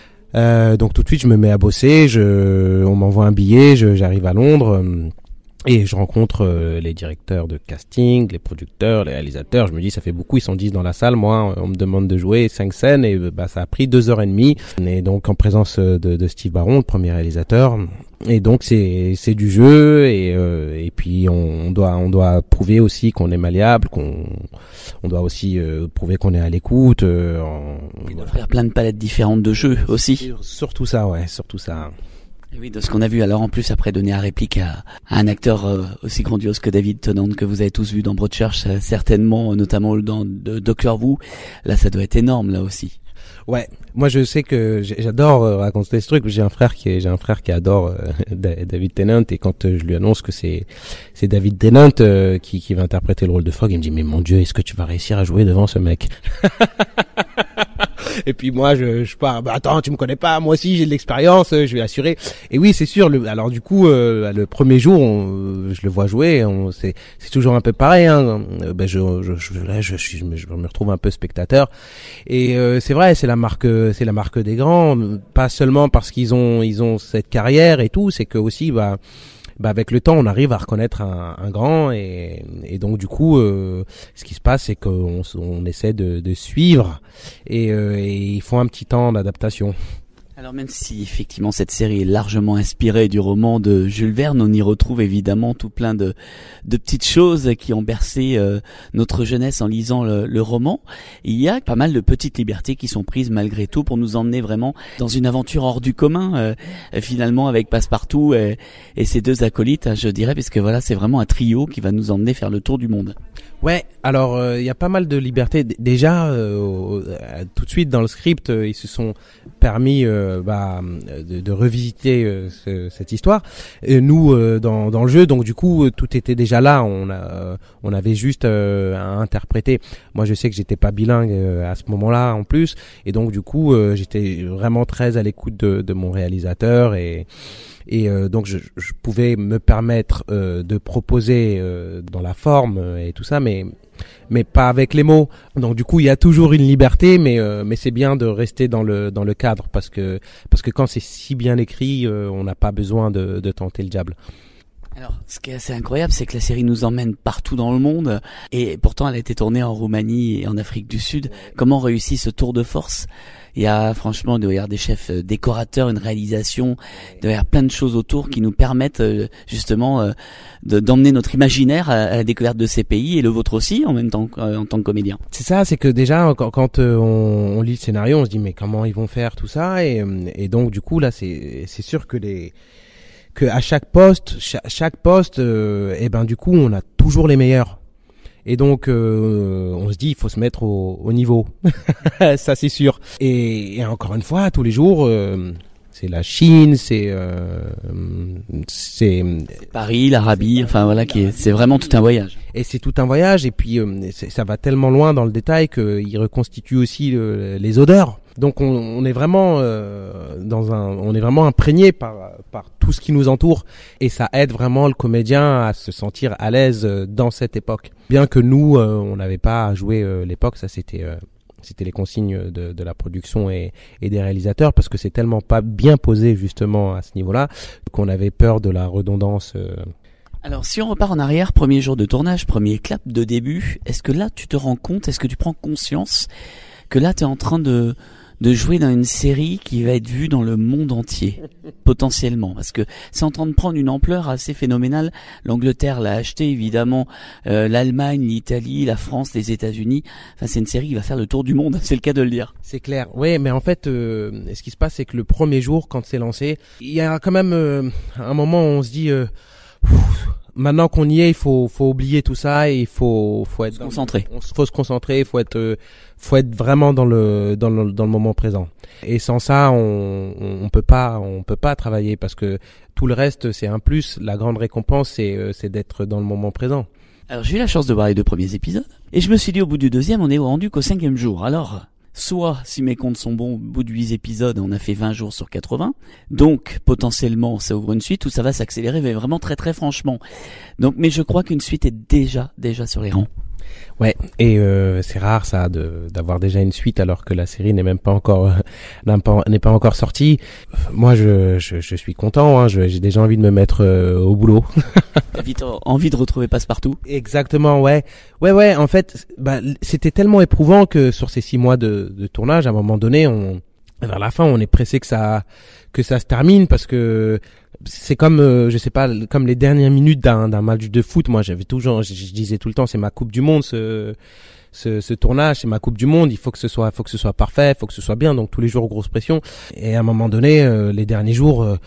Euh, donc tout de suite je me mets à bosser, je on m'envoie un billet, je j'arrive à Londres euh, et je rencontre euh, les directeurs de casting, les producteurs, les réalisateurs. Je me dis ça fait beaucoup, ils sont dix dans la salle, moi on me demande de jouer cinq scènes et bah ça a pris deux heures et demie. Et donc en présence de, de Steve Barron, le premier réalisateur. Et donc c'est c'est du jeu et euh, et puis on, on doit on doit prouver aussi qu'on est malléable, qu'on on doit aussi euh, prouver qu'on est à l'écoute. Euh, en, on doit faire plein de palettes différentes de jeux aussi. Surtout ça, ouais, surtout ça. Et oui, de ce qu'on a vu. Alors en plus, après donner à réplique à, à un acteur euh, aussi grandiose que David Tennant que vous avez tous vu dans Broadchurch, euh, certainement, notamment dans de Doctor Who. Là, ça doit être énorme là aussi. Ouais, moi je sais que j'adore euh, raconter ce truc. J'ai un frère qui est, j'ai un frère qui adore euh, David Tennant, et quand euh, je lui annonce que c'est c'est David Tennant euh, qui qui va interpréter le rôle de Fogg, il me dit mais mon Dieu, est-ce que tu vas réussir à jouer devant ce mec? Et puis moi je je pars, bah attends, tu me connais pas, moi aussi j'ai de l'expérience, je vais assurer. Et oui, c'est sûr. Le, alors du coup, euh, le premier jour, on, je le vois jouer, on, c'est c'est toujours un peu pareil. Hein. Ben je je je, là, je, je, je, me, je me retrouve un peu spectateur. Et euh, c'est vrai, c'est la marque, c'est la marque des grands, pas seulement parce qu'ils ont ils ont cette carrière et tout, c'est que aussi bah bah avec le temps on arrive à reconnaître un, un grand, et, et donc du coup euh, ce qui se passe c'est qu'on on essaie de, de suivre, et, euh, et il faut un petit temps d'adaptation. Alors même si effectivement cette série est largement inspirée du roman de Jules Verne, on y retrouve évidemment tout plein de, de petites choses qui ont bercé euh, notre jeunesse en lisant le, le roman. Il y a pas mal de petites libertés qui sont prises malgré tout pour nous emmener vraiment dans une aventure hors du commun, euh, finalement avec Passepartout et, et ses deux acolytes, je dirais, parce que voilà, c'est vraiment un trio qui va nous emmener faire le tour du monde. Ouais, alors il euh, y a pas mal de libertés. D- déjà, euh, euh, tout de suite dans le script, euh, ils se sont permis euh, bah, de, de revisiter euh, ce, cette histoire. Et nous, euh, dans, dans le jeu, donc du coup, euh, tout était déjà là. On a, euh, on avait juste euh, à interpréter. Moi, je sais que j'étais pas bilingue euh, à ce moment-là, en plus, et donc du coup, euh, j'étais vraiment très à l'écoute de, de mon réalisateur, et Et euh, donc je, je pouvais me permettre euh, de proposer euh, dans la forme euh, et tout ça, mais mais pas avec les mots. Donc du coup il y a toujours une liberté, mais euh, mais c'est bien de rester dans le dans le cadre, parce que parce que quand c'est si bien écrit, euh, on n'a pas besoin de, de tenter le diable. Alors, ce qui est assez incroyable, c'est que la série nous emmène partout dans le monde, et pourtant elle a été tournée en Roumanie et en Afrique du Sud. Comment réussit ce tour de force? Il y a franchement, il doit y avoir des chefs décorateurs, une réalisation, il doit y avoir plein de choses autour qui nous permettent justement de, d'emmener notre imaginaire à, à la découverte de ces pays, et le vôtre aussi en même temps en tant que comédien. C'est ça, c'est que déjà quand, quand on, on lit le scénario, on se dit mais comment ils vont faire tout ça, et, et donc du coup là c'est c'est sûr que les que à chaque poste, chaque, chaque poste, euh, et ben du coup on a toujours les meilleurs. Et donc euh, on se dit il faut se mettre au, au niveau, ça c'est sûr. Et, et encore une fois, tous les jours, euh, c'est la Chine, c'est euh, c'est, c'est Paris, l'Arabie, enfin voilà, qui est, c'est vraiment tout un voyage. Et c'est tout un voyage, et puis euh, ça va tellement loin dans le détail qu'il reconstitue aussi le, les odeurs. Donc on, on est vraiment euh, dans un, on est vraiment imprégné par par tout ce qui nous entoure, et ça aide vraiment le comédien à se sentir à l'aise dans cette époque. Bien que nous, euh, on n'avait pas à jouer euh, l'époque, ça c'était euh, c'était les consignes de, de la production et, et des réalisateurs, parce que c'est tellement pas bien posé justement à ce niveau-là qu'on avait peur de la redondance. Euh. Alors si on repart en arrière, premier jour de tournage, premier clap de début, est-ce que là tu te rends compte, est-ce que tu prends conscience que là tu es en train de de jouer dans une série qui va être vue dans le monde entier, potentiellement, parce que c'est en train de prendre une ampleur assez phénoménale. L'Angleterre l'a acheté, évidemment, euh, l'Allemagne, l'Italie, la France, les États-Unis. Enfin, c'est une série qui va faire le tour du monde, c'est le cas de le dire. C'est clair. Oui, mais en fait, euh, ce qui se passe, c'est que le premier jour, quand c'est lancé, il y a quand même euh, un moment où on se dit... Euh, maintenant qu'on y est, il faut faut oublier tout ça, et il faut faut être se concentrer. On faut se concentrer, il faut être euh, faut être vraiment dans le dans le dans le moment présent. Et sans ça, on on peut pas on peut pas travailler, parce que tout le reste c'est un plus. La grande récompense c'est euh, c'est d'être dans le moment présent. Alors j'ai eu la chance de voir les deux premiers épisodes, et je me suis dit au bout du deuxième, on est rendu qu'au cinquième jour. Alors soit, si mes comptes sont bons, au bout de huit épisodes, on a fait vingt jours sur quatre-vingts. Donc, potentiellement, ça ouvre une suite où ça va s'accélérer, mais vraiment très très franchement. Donc, mais je crois qu'une suite est déjà, déjà sur les rangs. Ouais, et euh, c'est rare ça de d'avoir déjà une suite alors que la série n'est même pas encore euh, n'est pas encore sortie. Moi, je je, je suis content. Hein, je, j'ai déjà envie de me mettre euh, au boulot. T'as vite envie de retrouver Passepartout. Exactement, ouais, ouais, ouais. En fait, bah, c'était tellement éprouvant que sur ces six mois de, de tournage, à un moment donné, on vers la fin, on est pressé que ça que ça se termine, parce que c'est comme euh, je sais pas, comme les dernières minutes d'un d'un match de foot. Moi, j'avais toujours je, je disais tout le temps, c'est ma Coupe du monde ce ce ce tournage, c'est ma Coupe du monde, il faut que ce soit faut que ce soit parfait, faut que ce soit bien. Donc tous les jours grosse pression, et à un moment donné euh, les derniers jours euh,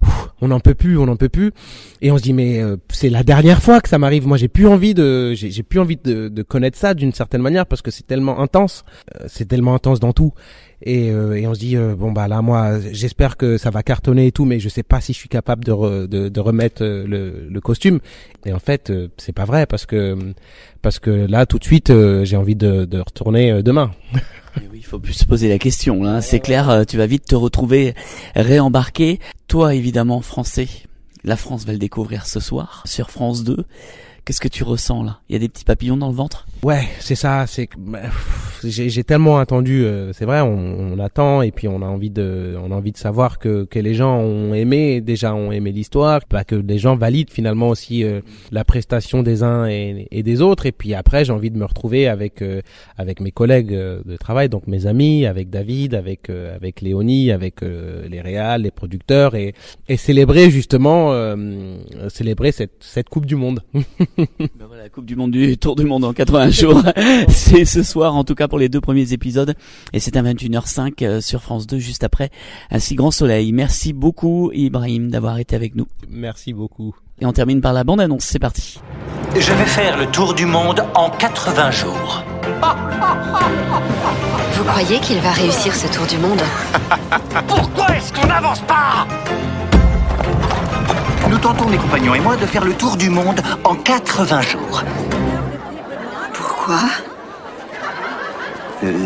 on n'en peut plus, on n'en peut plus, et on se dit mais euh, c'est la dernière fois que ça m'arrive. Moi, j'ai plus envie de j'ai j'ai plus envie de de connaître ça d'une certaine manière, parce que c'est tellement intense, euh, c'est tellement intense dans tout. Et, euh, et on se dit euh, bon bah là moi j'espère que ça va cartonner et tout, mais je sais pas si je suis capable de re, de, de remettre euh, le, le costume. Et en fait euh, c'est pas vrai parce que parce que là tout de suite euh, j'ai envie de, de retourner euh, demain. Oui, il faut plus se poser la question là. C'est clair, tu vas vite te retrouver réembarqué. Toi évidemment français, la France va le découvrir ce soir sur France deux. Qu'est-ce que tu ressens là? Il y a des petits papillons dans le ventre? Ouais, c'est ça. C'est que j'ai, j'ai tellement attendu. Euh, c'est vrai, on, on attend et puis on a envie de, on a envie de savoir que que les gens ont aimé, déjà ont aimé l'histoire, bah, que les gens valident finalement aussi euh, la prestation des uns et, et des autres. Et puis après, j'ai envie de me retrouver avec euh, avec mes collègues de travail, donc mes amis, avec David, avec euh, avec Léonie, avec euh, les réals, les producteurs et et célébrer justement euh, célébrer cette cette Coupe du Monde. Ben voilà, la Coupe du Monde du Tour du Monde en quatre-vingts jours. C'est ce soir, en tout cas pour les deux premiers épisodes. Et c'est à vingt et une heures cinq sur France deux, juste après Un si grand soleil. Merci beaucoup, Ibrahim, d'avoir été avec nous. Merci beaucoup. Et on termine par la bande-annonce. C'est parti. Je vais faire le tour du monde en quatre-vingts jours. Vous croyez qu'il va réussir ce tour du monde? Pourquoi est-ce qu'on n'avance pas? Nous tentons, mes compagnons et moi, de faire le tour du monde en quatre-vingts jours. Pourquoi? Euh...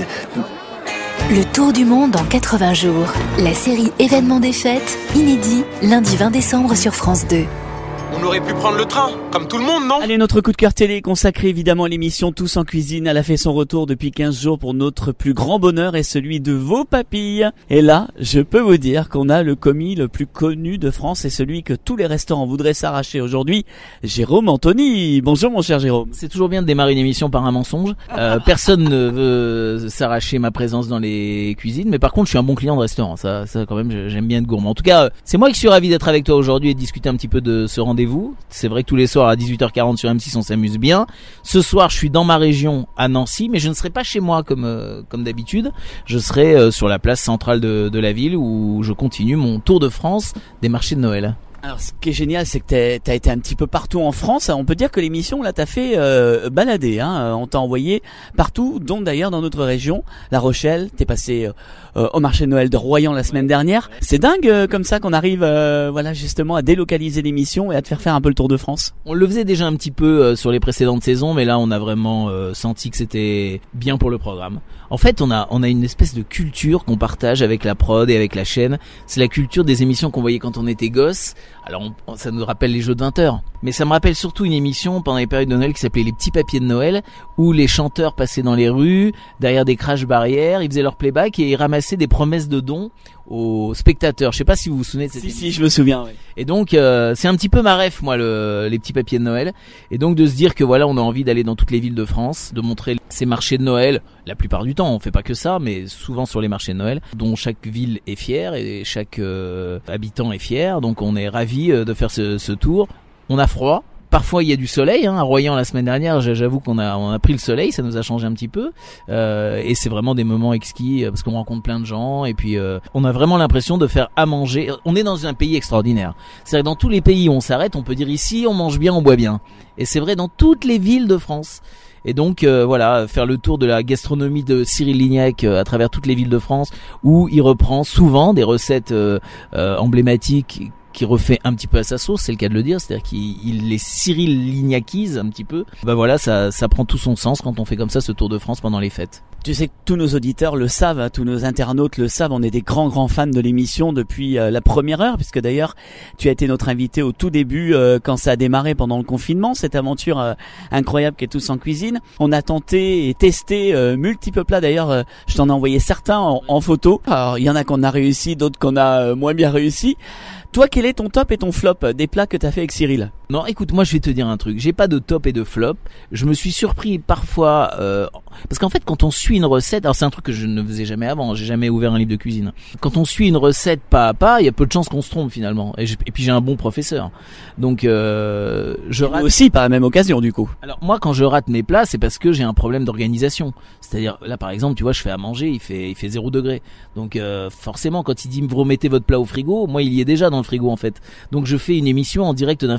Le tour du monde en quatre-vingts jours. La série Événements des fêtes, inédit, lundi vingt décembre sur France deux. On aurait pu prendre le train, comme tout le monde, non? Allez, notre coup de cœur télé consacré évidemment à l'émission Tous en cuisine. Elle a fait son retour depuis quinze jours pour notre plus grand bonheur et celui de vos papilles. Et là, je peux vous dire qu'on a le commis le plus connu de France et celui que tous les restaurants voudraient s'arracher aujourd'hui, Jérôme Anthony. Bonjour mon cher Jérôme. C'est toujours bien de démarrer une émission par un mensonge. Euh, personne ne veut s'arracher ma présence dans les cuisines, mais par contre je suis un bon client de restaurant. Ça, ça quand même, j'aime bien être gourmand. En tout cas, c'est moi qui suis ravi d'être avec toi aujourd'hui et de discuter un petit peu de ce rendez-vous. C'est vrai que tous les soirs à dix-huit heures quarante sur M six on s'amuse bien. Ce soir je suis dans ma région à Nancy, mais je ne serai pas chez moi comme euh, comme d'habitude. Je serai euh, sur la place centrale de, de la ville où je continue mon tour de France des marchés de Noël. Alors ce qui est génial, c'est que t'as, t'as été un petit peu partout en France. On peut dire que l'émission là t'a fait euh, balader, hein. On t'a envoyé partout, dont d'ailleurs dans notre région, La Rochelle. T'es passé euh, au marché de Noël de Royan la semaine dernière. C'est dingue euh, comme ça qu'on arrive, euh, voilà justement à délocaliser l'émission et à te faire faire un peu le tour de France. On le faisait déjà un petit peu euh, sur les précédentes saisons, mais là on a vraiment euh, senti que c'était bien pour le programme. En fait, on a on a une espèce de culture qu'on partage avec la prod et avec la chaîne. C'est la culture des émissions qu'on voyait quand on était gosse. Alors on, ça nous rappelle les jeux de vingt heures, mais ça me rappelle surtout une émission pendant les périodes de Noël qui s'appelait Les Petits Papiers de Noël, où les chanteurs passaient dans les rues, derrière des crash barrières, ils faisaient leur playback et ils ramassaient des promesses de dons aux spectateurs. Je sais pas si vous vous souvenez de cette si, émission. Si, je me souviens, oui. Et donc euh, c'est un petit peu ma ref, moi, le, les Petits Papiers de Noël. Et donc de se dire que voilà, on a envie d'aller dans toutes les villes de France, de montrer ces marchés de Noël. La plupart du temps, on fait pas que ça, mais souvent sur les marchés de Noël, dont chaque ville est fière et chaque euh, habitant est fier. Donc on est ravis euh, de faire ce, ce tour. On a froid. Parfois il y a du soleil, hein. À Royan la semaine dernière, j'avoue qu'on a on a pris le soleil, ça nous a changé un petit peu, euh, et c'est vraiment des moments exquis parce qu'on rencontre plein de gens et puis euh, on a vraiment l'impression de faire à manger. On est dans un pays extraordinaire. C'est vrai que dans tous les pays où on s'arrête, on peut dire ici on mange bien, on boit bien, et c'est vrai dans toutes les villes de France. Et donc euh, voilà, faire le tour de la gastronomie de Cyril Lignac euh, à travers toutes les villes de France, où il reprend souvent des recettes euh, euh, emblématiques qui refait un petit peu à sa sauce, c'est le cas de le dire, c'est-à-dire qu'il il les Cyril Lignacise un petit peu. Bah voilà, ça ça prend tout son sens quand on fait comme ça ce tour de France pendant les fêtes. Tu sais que tous nos auditeurs le savent, hein, tous nos internautes le savent, on est des grands grands fans de l'émission depuis euh, la première heure, puisque d'ailleurs tu as été notre invité au tout début euh, quand ça a démarré pendant le confinement, cette aventure euh, incroyable qu'est Tous en cuisine. On a tenté et testé euh, multiples plats, d'ailleurs euh, je t'en ai envoyé certains en, en photo. Alors il y en a qu'on a réussi, d'autres qu'on a euh, moins bien réussi. Toi, quel est ton top et ton flop des plats que t'as fait avec Cyril? Non, écoute, moi je vais te dire un truc. J'ai pas de top et de flop. Je me suis surpris parfois euh, parce qu'en fait, quand on suit une recette, alors c'est un truc que je ne faisais jamais avant. J'ai jamais ouvert un livre de cuisine. Quand on suit une recette pas à pas, il y a peu de chances qu'on se trompe finalement. Et, je, et puis j'ai un bon professeur, donc euh, je rate aussi par la même occasion du coup. Alors moi, quand je rate mes plats, c'est parce que j'ai un problème d'organisation. C'est-à-dire là, par exemple, tu vois, je fais à manger, il fait il fait zéro degré. Donc euh, forcément, quand il dit vous remettez votre plat au frigo, moi il y est déjà dans le frigo en fait. Donc je fais une émission en direct d'un frigo.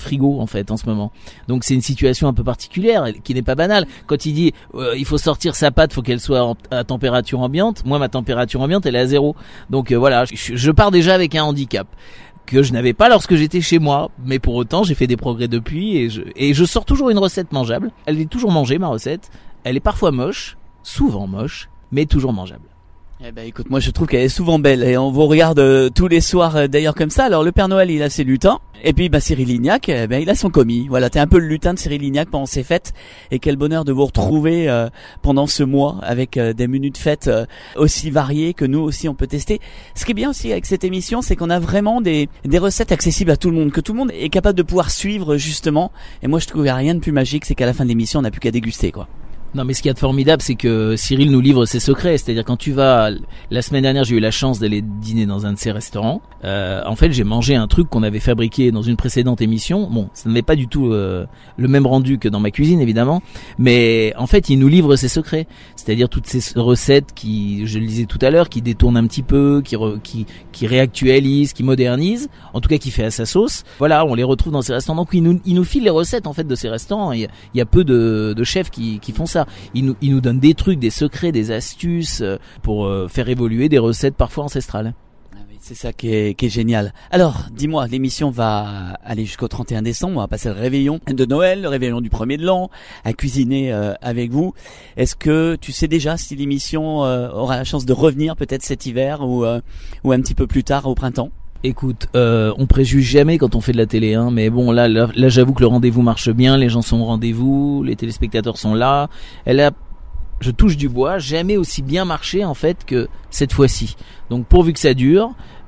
en fait en ce moment. Donc c'est une situation un peu particulière qui n'est pas banale. Quand il dit euh, il faut sortir sa pâte, faut qu'elle soit en, à température ambiante. Moi ma température ambiante elle est à zéro. Donc euh, voilà, je, je pars déjà avec un handicap que je n'avais pas lorsque j'étais chez moi, mais pour autant j'ai fait des progrès depuis et je, et je sors toujours une recette mangeable. Elle est toujours mangée ma recette. Elle est parfois moche, souvent moche, mais toujours mangeable. Eh ben écoute, moi je trouve qu'elle est souvent belle et on vous regarde euh, tous les soirs euh, d'ailleurs comme ça. Alors le Père Noël il a ses lutins et puis bah Cyril Lignac, eh ben il a son commis. Voilà, t'es un peu le lutin de Cyril Lignac pendant ses fêtes et quel bonheur de vous retrouver euh, pendant ce mois avec euh, des menus de fête euh, aussi variés que nous aussi on peut tester. Ce qui est bien aussi avec cette émission, c'est qu'on a vraiment des des recettes accessibles à tout le monde, que tout le monde est capable de pouvoir suivre justement. Et moi je trouve qu'il n'y a rien de plus magique, c'est qu'à la fin de l'émission on n'a plus qu'à déguster quoi. Non mais ce qu'il y a de formidable c'est que Cyril nous livre ses secrets, c'est-à-dire quand tu vas, la semaine dernière j'ai eu la chance d'aller dîner dans un de ses restaurants, euh, en fait j'ai mangé un truc qu'on avait fabriqué dans une précédente émission, bon ça n'avait pas du tout euh, le même rendu que dans ma cuisine évidemment, mais en fait il nous livre ses secrets, c'est-à-dire toutes ces recettes qui, je le disais tout à l'heure, qui détournent un petit peu, qui, re, qui, qui réactualisent, qui modernisent, en tout cas qui fait à sa sauce, voilà on les retrouve dans ces restaurants, donc il nous, il nous file les recettes en fait de ces restaurants, il y a, il y a peu de, de chefs qui, qui font ça. Il nous, il nous donne des trucs, des secrets, des astuces pour euh, faire évoluer des recettes parfois ancestrales. Ah oui, c'est ça qui est, qui est génial. Alors, dis-moi, l'émission va aller jusqu'au trente et un décembre. On va passer le réveillon de Noël, le réveillon du premier de l'an, à cuisiner euh, avec vous. Est-ce que tu sais déjà si l'émission euh, aura la chance de revenir peut-être cet hiver ou, euh, ou un petit peu plus tard au printemps ? Écoute, euh, on préjuge jamais quand on fait de la télé, hein, mais bon, là, là, là, j'avoue que le rendez-vous marche bien, les gens sont au rendez-vous, les téléspectateurs sont là. Elle a, je touche du bois, jamais aussi bien marché en fait que cette fois-ci. Donc pourvu que ça dure,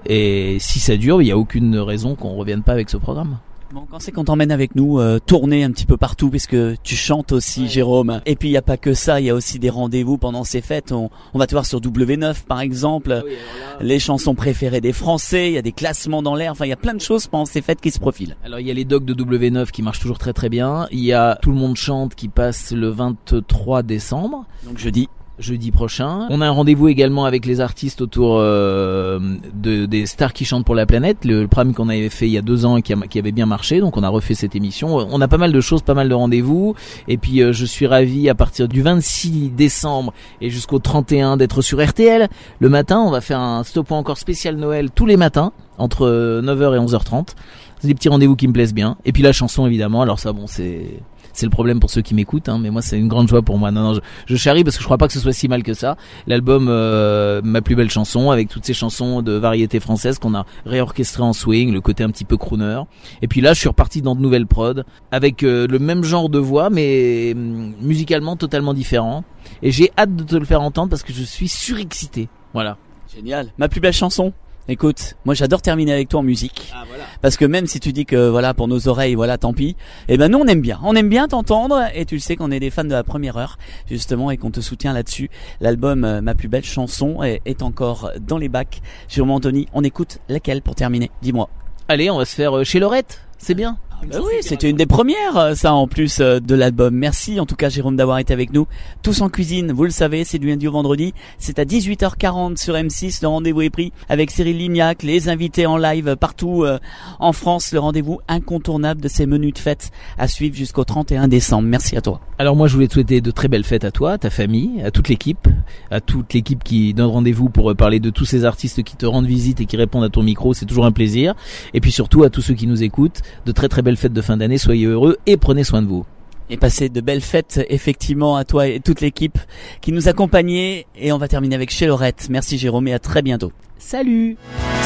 et si ça dure, il n'y a aucune raison qu'on revienne pas avec ce programme. Bon, quand c'est qu'on t'emmène avec nous euh, tourner un petit peu partout, puisque tu chantes aussi, ouais. Jérôme. Et puis il y a pas que ça, il y a aussi des rendez-vous pendant ces fêtes. On, on va te voir sur W neuf par exemple, ah oui, là, les chansons préférées des Français. Il y a des classements dans l'air. Enfin, il y a plein de choses pendant ces fêtes qui se profilent. Alors il y a les docs de W neuf qui marchent toujours très très bien. Il y a Tout le monde chante qui passe le vingt-trois décembre. Donc jeudi. Jeudi prochain. On a un rendez-vous également avec les artistes autour euh, de, des stars qui chantent pour la planète, le, le programme qu'on avait fait il y a deux ans et qui, a, qui avait bien marché, donc on a refait cette émission. On a pas mal de choses, pas mal de rendez-vous, et puis euh, je suis ravi à partir du vingt-six décembre et jusqu'au trente et un d'être sur R T L. Le matin, on va faire un stop encore spécial Noël tous les matins, entre neuf heures et onze heures trente. C'est des petits rendez-vous qui me plaisent bien. Et puis la chanson évidemment, alors ça bon c'est... C'est le problème pour ceux qui m'écoutent, hein, mais moi c'est une grande joie pour moi. Non, non, je, je charrie parce que je crois pas que ce soit si mal que ça. L'album euh, Ma plus belle chanson, avec toutes ces chansons de variété française qu'on a réorchestrées en swing, le côté un petit peu crooner. Et puis là, je suis reparti dans de nouvelles prods avec euh, le même genre de voix, mais euh, musicalement totalement différent. Et j'ai hâte de te le faire entendre parce que je suis surexcité. Voilà. Génial. Ma plus belle chanson. Écoute, moi j'adore terminer avec toi en musique, ah, voilà. Parce que même si tu dis que voilà pour nos oreilles, voilà tant pis, eh ben nous on aime bien, on aime bien t'entendre et tu le sais qu'on est des fans de la première heure justement et qu'on te soutient là-dessus. L'album euh, Ma plus belle chanson est, est encore dans les bacs. Jérôme Anthony, on écoute laquelle pour terminer ? Dis-moi. Allez, on va se faire euh, chez Laurette, c'est bien. Ah bah oui, c'était une des premières, ça, en plus euh, de l'album. Merci, en tout cas, Jérôme, d'avoir été avec nous. Tous en cuisine, vous le savez, c'est du lundi au vendredi. C'est à dix-huit heures quarante sur M six. Le rendez-vous est pris avec Cyril Lignac, les invités en live partout euh, en France. Le rendez-vous incontournable de ces menus de fête à suivre jusqu'au trente et un décembre. Merci à toi. Alors moi, je voulais te souhaiter de très belles fêtes à toi, à ta famille, à toute l'équipe, à toute l'équipe qui donne rendez-vous pour parler de tous ces artistes qui te rendent visite et qui répondent à ton micro. C'est toujours un plaisir. Et puis surtout à tous ceux qui nous écoutent, de très très belles fêtes de fin d'année. Soyez heureux et prenez soin de vous. Et passez de belles fêtes effectivement à toi et toute l'équipe qui nous accompagnait. Et on va terminer avec Chez Laurette. Merci Jérôme et à très bientôt. Salut.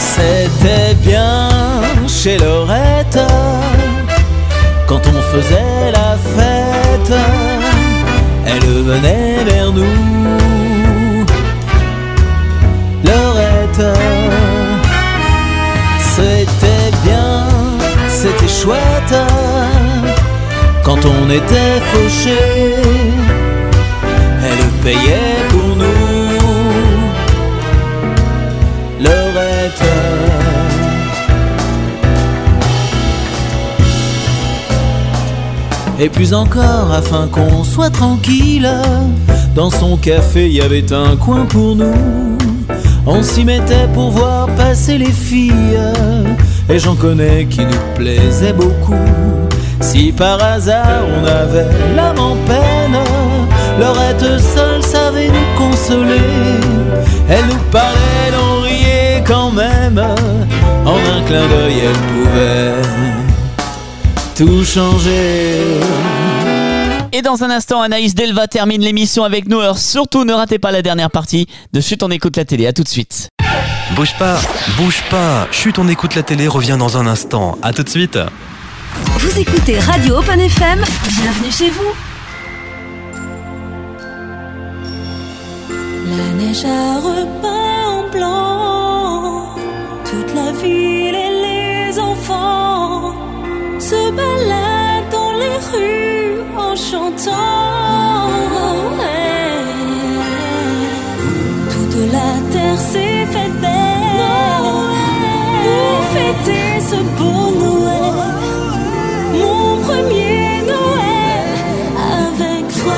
C'était bien chez Laurette quand on faisait la fête. Elle venait vers nous, Laurette. C'était bien, c'était chouette quand on était fauchés. Elle payait pour nous, Laurette. Et plus encore, afin qu'on soit tranquille, dans son café y avait un coin pour nous. On s'y mettait pour voir passer les filles, et j'en connais qui nous plaisaient beaucoup. Si par hasard on avait l'âme en peine, Laurette seule savait nous consoler. Elle nous parlait, l'on riait quand même. En un clin d'œil elle pouvait tout changer. Et dans un instant, Anaïs Delva termine l'émission avec nous. Alors surtout, ne ratez pas la dernière partie de Chut, on écoute la télé. À tout de suite. Bouge pas, bouge pas. Chut, on écoute la télé revient dans un instant. À tout de suite. Vous écoutez Radio Open F M. Bienvenue chez vous. La neige a repeint en blanc toute la ville et les enfants se baladent dans les rues en chantant. Ouais. Toute la terre s'est faite belle pour fêter ce beau Noël. Mon premier Noël avec toi.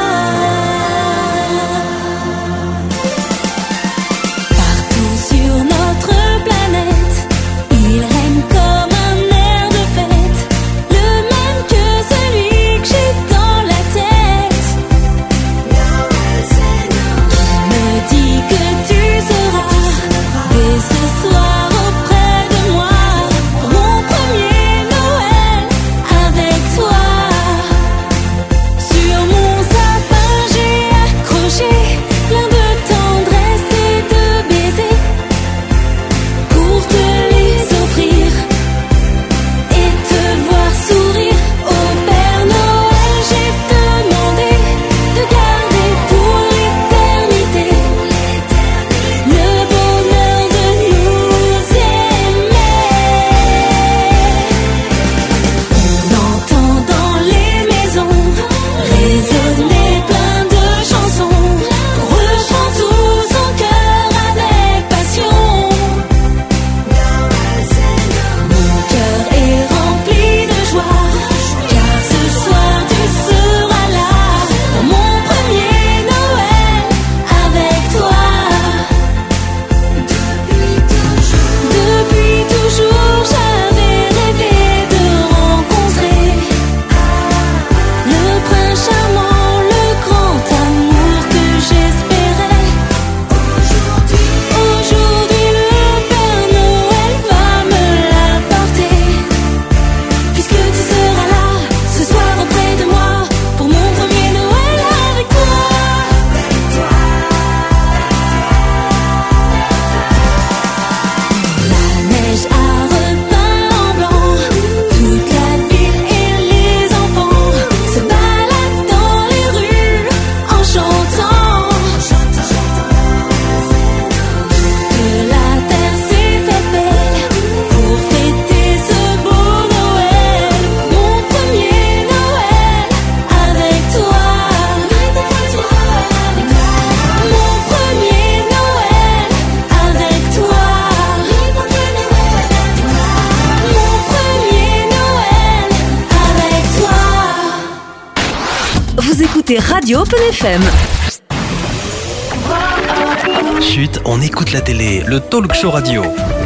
Partout sur notre planète, il règne comme un air de fête, le même que celui que j'ai dans la tête. Qui me dit que tu seras dès ce soir auprès de moi pour mon premier Noël avec toi. Sur mon sapin j'ai accroché plein de tendresse et de baisers pour te les offrir et te voir sourire. Au Père Noël j'ai demandé de garder pour l'éternité le bonheur de nous aimer. On entend dans les maisons résonner plein de chansons qu'on reprend tout son cœur avec passion. Mon cœur est rempli de joie, car ce soir tu seras là pour mon premier Noël avec toi. Depuis toujours j'avais rêvé de rencontrer le prince charmant, le grand amour que j'espérais. Aujourd'hui le Père Noël va me l'apporter, puisque tu seras là ce soir auprès de moi pour mon premier Noël avec toi. La neige a repeint en blanc toute la ville et les enfants se baladent dans les rues en chantant. Toute la terre s'est faite belle pour fêter ce beau Noël. Mon premier Noël avec toi. Mon premier Noël avec toi. Mon premier Noël avec toi. Vous écoutez Radio Open F M. Chut, on écoute la télé, le talk show radio.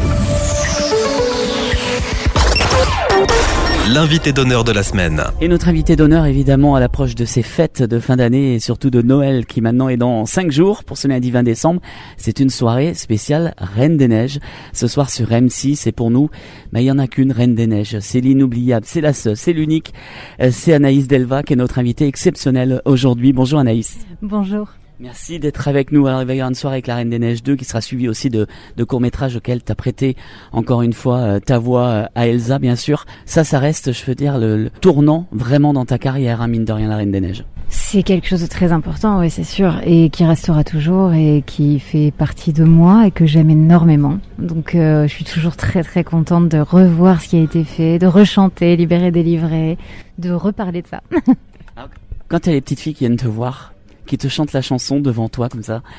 L'invité d'honneur de la semaine. Et notre invité d'honneur, évidemment, à l'approche de ces fêtes de fin d'année et surtout de Noël qui maintenant est dans cinq jours pour ce lundi vingt décembre. C'est une soirée spéciale Reine des Neiges. Ce soir sur M six, et pour nous, bah, il y en a qu'une Reine des Neiges. C'est l'inoubliable, c'est la seule, c'est l'unique. Euh, C'est Anaïs Delva qui est notre invitée exceptionnelle aujourd'hui. Bonjour Anaïs. Bonjour. Merci d'être avec nous. Alors, il va y avoir une soirée avec la Reine des Neiges deux qui sera suivie aussi de, de courts-métrages auxquels tu as prêté encore une fois euh, ta voix euh, à Elsa, bien sûr. Ça, ça reste, je veux dire, le, le tournant vraiment dans ta carrière, hein, mine de rien, la Reine des Neiges. C'est quelque chose de très important, oui, c'est sûr, et qui restera toujours et qui fait partie de moi et que j'aime énormément. Donc, euh, je suis toujours très très contente de revoir ce qui a été fait, de rechanter, libérer, délivrer, de reparler de ça. Quand il y a les petites filles qui viennent te voir, qui te chantent la chanson devant toi comme ça,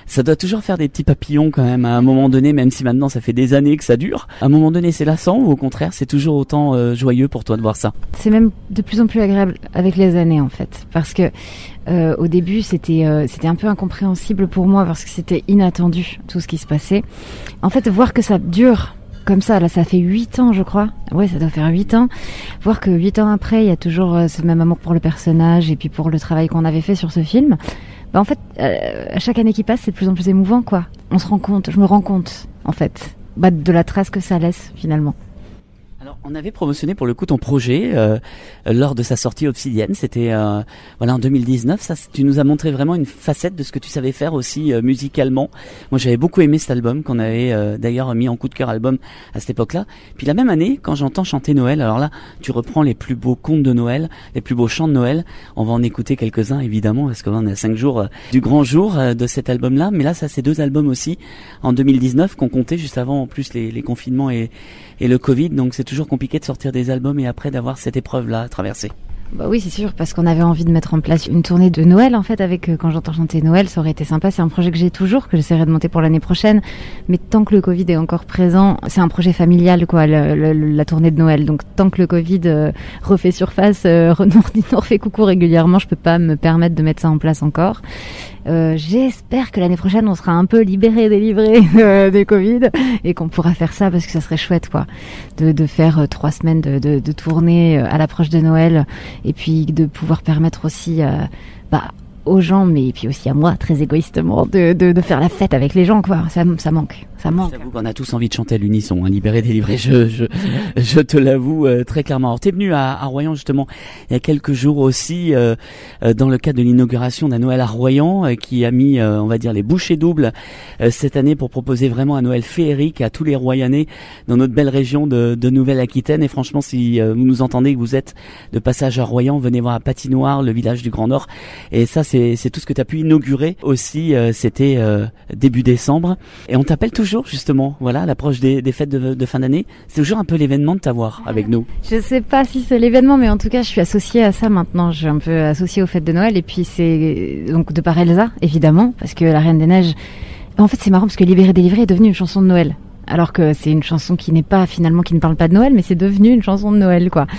Ça doit toujours faire des petits papillons quand même à un moment donné, même si maintenant ça fait des années que ça dure. À un moment donné, c'est lassant ou au contraire, c'est toujours autant euh, joyeux pour toi de voir ça? C'est même de plus en plus agréable avec les années en fait, parce que euh, au début c'était euh, c'était un peu incompréhensible pour moi parce que c'était inattendu tout ce qui se passait. En fait, voir que ça dure comme ça, là ça fait huit ans je crois, ouais ça doit faire huit ans, voir que huit ans après il y a toujours euh, ce même amour pour le personnage et puis pour le travail qu'on avait fait sur ce film, bah en fait euh, à chaque année qui passe c'est de plus en plus émouvant quoi. On se rend compte, je me rends compte en fait bah, de la trace que ça laisse finalement. Alors, on avait promotionné pour le coup ton projet euh, lors de sa sortie Obsidienne. C'était euh, voilà en deux mille dix-neuf. Ça, tu nous as montré vraiment une facette de ce que tu savais faire aussi euh, musicalement. Moi, j'avais beaucoup aimé cet album qu'on avait euh, d'ailleurs mis en coup de cœur album à cette époque-là. Puis la même année, quand j'entends chanter Noël, alors là, tu reprends les plus beaux contes de Noël, les plus beaux chants de Noël. On va en écouter quelques-uns évidemment parce que là, on est à cinq jours euh, du grand jour euh, de cet album-là. Mais là, ça, c'est deux albums aussi en deux mille dix-neuf qu'on comptait juste avant en plus les, les confinements et, et le Covid. Donc c'est toujours compliqué de sortir des albums et après d'avoir cette épreuve-là à traverser. Bah oui, c'est sûr, parce qu'on avait envie de mettre en place une tournée de Noël, en fait, avec euh, Quand j'entends chanter Noël, ça aurait été sympa. C'est un projet que j'ai toujours, que j'essaierai de monter pour l'année prochaine. Mais tant que le Covid est encore présent, c'est un projet familial, quoi, le, le, la tournée de Noël. Donc, tant que le Covid euh, refait surface, euh, nous refait coucou régulièrement, je peux pas me permettre de mettre ça en place encore. Euh, j'espère que l'année prochaine, on sera un peu libéré, délivré euh, des Covid et qu'on pourra faire ça parce que ça serait chouette, quoi, de, de faire euh, trois semaines de, de, de tournée euh, à l'approche de Noël. Et puis de pouvoir permettre aussi euh, bah, aux gens, mais puis aussi à moi, très égoïstement, de, de, de faire la fête avec les gens, quoi. Ça, ça manque, ça manque. Je t'avoue qu'on a tous envie de chanter à l'unisson, hein, libéré, délivré. Je, je, je te l'avoue euh, très clairement. Alors, t'es venu à, à Royan justement il y a quelques jours aussi, euh, euh, dans le cadre de l'inauguration d'un Noël à Royan, euh, qui a mis, euh, on va dire, les bouchées doubles euh, cette année pour proposer vraiment un Noël féerique à tous les Royanais dans notre belle région de, de Nouvelle-Aquitaine. Et franchement, si euh, vous nous entendez, que vous êtes de passage à Royan, venez voir à Patinoire, le village du Grand Nord. Et ça, c'est c'est tout ce que tu as pu inaugurer aussi, euh, c'était euh, début décembre. Et on t'appelle toujours justement, voilà, à l'approche des, des fêtes de, de fin d'année. C'est toujours un peu l'événement de t'avoir avec nous. Je sais pas si c'est l'événement, mais en tout cas, je suis associée à ça maintenant. Je suis un peu associée aux fêtes de Noël. Et puis c'est donc de par Elsa, évidemment, parce que La Reine des Neiges... En fait, c'est marrant parce que Libéré, délivré est devenue une chanson de Noël. Alors que c'est une chanson qui n'est pas, finalement, qui ne parle pas de Noël, mais c'est devenu une chanson de Noël, quoi.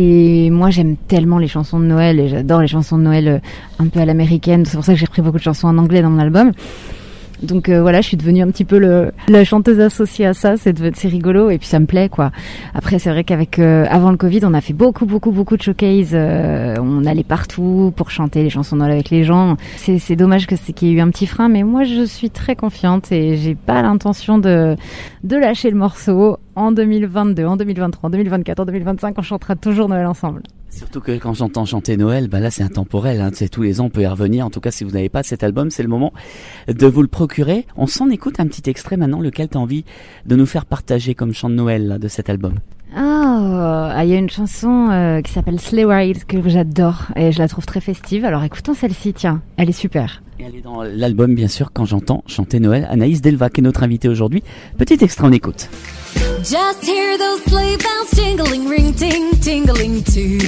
Et moi, j'aime tellement les chansons de Noël, et j'adore les chansons de Noël un peu à l'américaine. C'est pour ça que j'ai repris beaucoup de chansons en anglais dans mon album. Donc euh, voilà, je suis devenue un petit peu le, la chanteuse associée à ça, c'est, c'est rigolo et puis ça me plaît, quoi. Après c'est vrai qu'avec euh, avant le Covid, on a fait beaucoup beaucoup beaucoup de showcases, euh, on allait partout pour chanter les chansons de Noël avec les gens. C'est, c'est dommage que c'est qu'il y ait eu un petit frein, mais moi je suis très confiante et j'ai pas l'intention de de lâcher le morceau. En deux mille vingt-deux, en deux mille vingt-trois, en deux mille vingt-quatre, en deux mille vingt-cinq, on chantera toujours Noël ensemble. Surtout que quand j'entends chanter Noël, bah là c'est intemporel, hein, c'est tous les ans on peut y revenir. En tout cas, si vous n'avez pas cet album, c'est le moment de vous le procurer. On s'en écoute un petit extrait maintenant, lequel t'as envie de nous faire partager comme chant de Noël là, de cet album. Ah, oh, il y a une chanson euh, qui s'appelle Sleigh Ride que j'adore et je la trouve très festive. Alors écoutons celle-ci, tiens, elle est super. Et elle est dans l'album bien sûr Quand j'entends chanter Noël. Anaïs Delva qui est notre invitée aujourd'hui. Petit extrait, on écoute. Just hear those sleigh bells jingling, ring, ting, tingling too.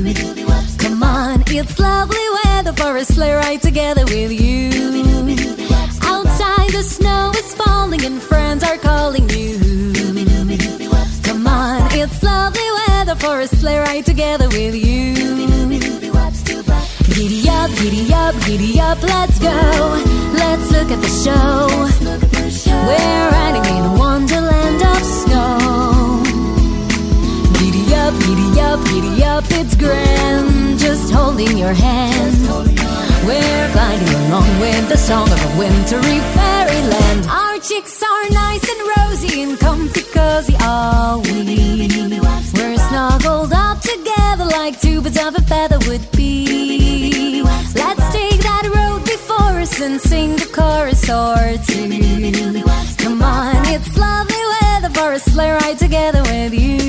Come on, it's lovely weather for a sleigh ride together with you. Outside the snow is falling and friends are calling you. Come on, it's lovely weather for a sleigh ride together with you. Giddy up, giddy up, giddy up, let's go. Let's look at the show. We're riding in a wonderland of snow. Giddy up, giddy up, giddy up, it's grand. Just holding your hand. We're gliding along with the song of a wintry fairyland. Our cheeks are nice and rosy and comfy cozy, are we? We're snuggled up together like two birds of a feather would be. Let's take that road before us and sing the chorus or two. Come on, it's lovely weather for a sleigh ride together with you.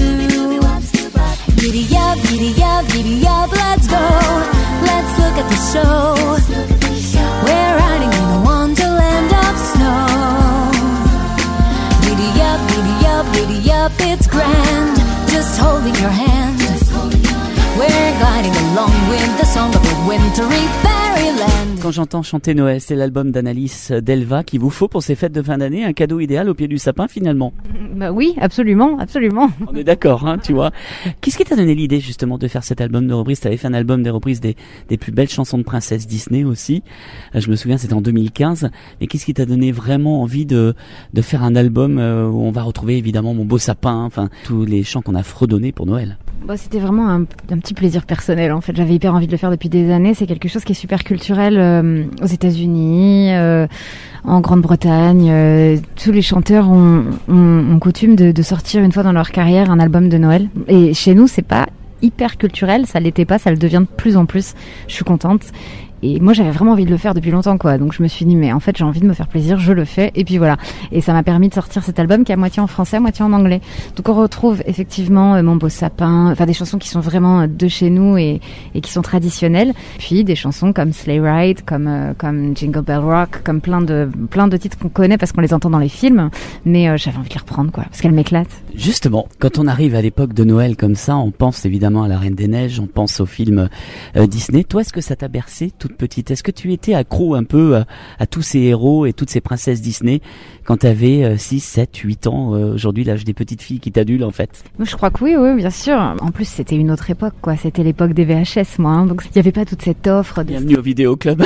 Giddy up, giddy up, giddy up, let's go. Let's look at the show. We're riding in a wonderland of snow. Giddy up, giddy up, giddy up, it's grand. Just holding your hand. We're gliding along with the song of a wintry fairyland. Quand Quand j'entends chanter Noël, c'est l'album d'Anaïs Delva qu'il vous faut pour ces fêtes de fin d'année, un cadeau idéal au pied du sapin finalement. Bah oui, absolument, absolument. On est d'accord, hein, tu vois. Qu'est-ce qui t'a donné l'idée justement de faire cet album de reprises? T'avais fait un album des reprises des, des plus belles chansons de princesse Disney aussi. Je me souviens, c'était en deux mille quinze. Mais qu'est-ce qui t'a donné vraiment envie de, de faire un album où on va retrouver évidemment Mon beau sapin, enfin tous les chants qu'on a fredonnés pour Noël? Bah, c'était vraiment un, un petit plaisir personnel en fait. J'avais hyper envie de le faire depuis des années. C'est quelque chose qui est super culturel euh, aux États-Unis, euh, en Grande-Bretagne. Euh, tous les chanteurs ont, ont, ont coutume de, de sortir une fois dans leur carrière un album de Noël. Et chez nous, c'est pas hyper culturel. Ça l'était pas, ça le devient de plus en plus. Je suis contente. Et moi, j'avais vraiment envie de le faire depuis longtemps, quoi. Donc, je me suis dit, mais en fait, j'ai envie de me faire plaisir, je le fais. Et puis voilà. Et ça m'a permis de sortir cet album qui est à moitié en français, à moitié en anglais. Donc, on retrouve effectivement euh, Mon beau sapin, enfin des chansons qui sont vraiment de chez nous et, et qui sont traditionnelles. Puis des chansons comme Sleigh Ride, comme euh, comme Jingle Bell Rock, comme plein de plein de titres qu'on connaît parce qu'on les entend dans les films. Mais euh, j'avais envie de les reprendre, quoi, parce qu'elles m'éclatent. Justement, quand on arrive à l'époque de Noël comme ça, on pense évidemment à La Reine des Neiges, on pense aux films euh, Disney. Toi, est-ce que ça t'a bercé toute petite? Est-ce que tu étais accro un peu à, à tous ces héros et toutes ces princesses Disney quand tu avais six, sept, huit ans, euh, aujourd'hui l'âge des petites filles qui t'adulent en fait? Moi, je crois que oui, oui, bien sûr. En plus, c'était une autre époque, quoi. C'était l'époque des V H S, moi. Hein. Donc, il n'y avait pas toute cette offre. De... Bienvenue au Vidéoclub.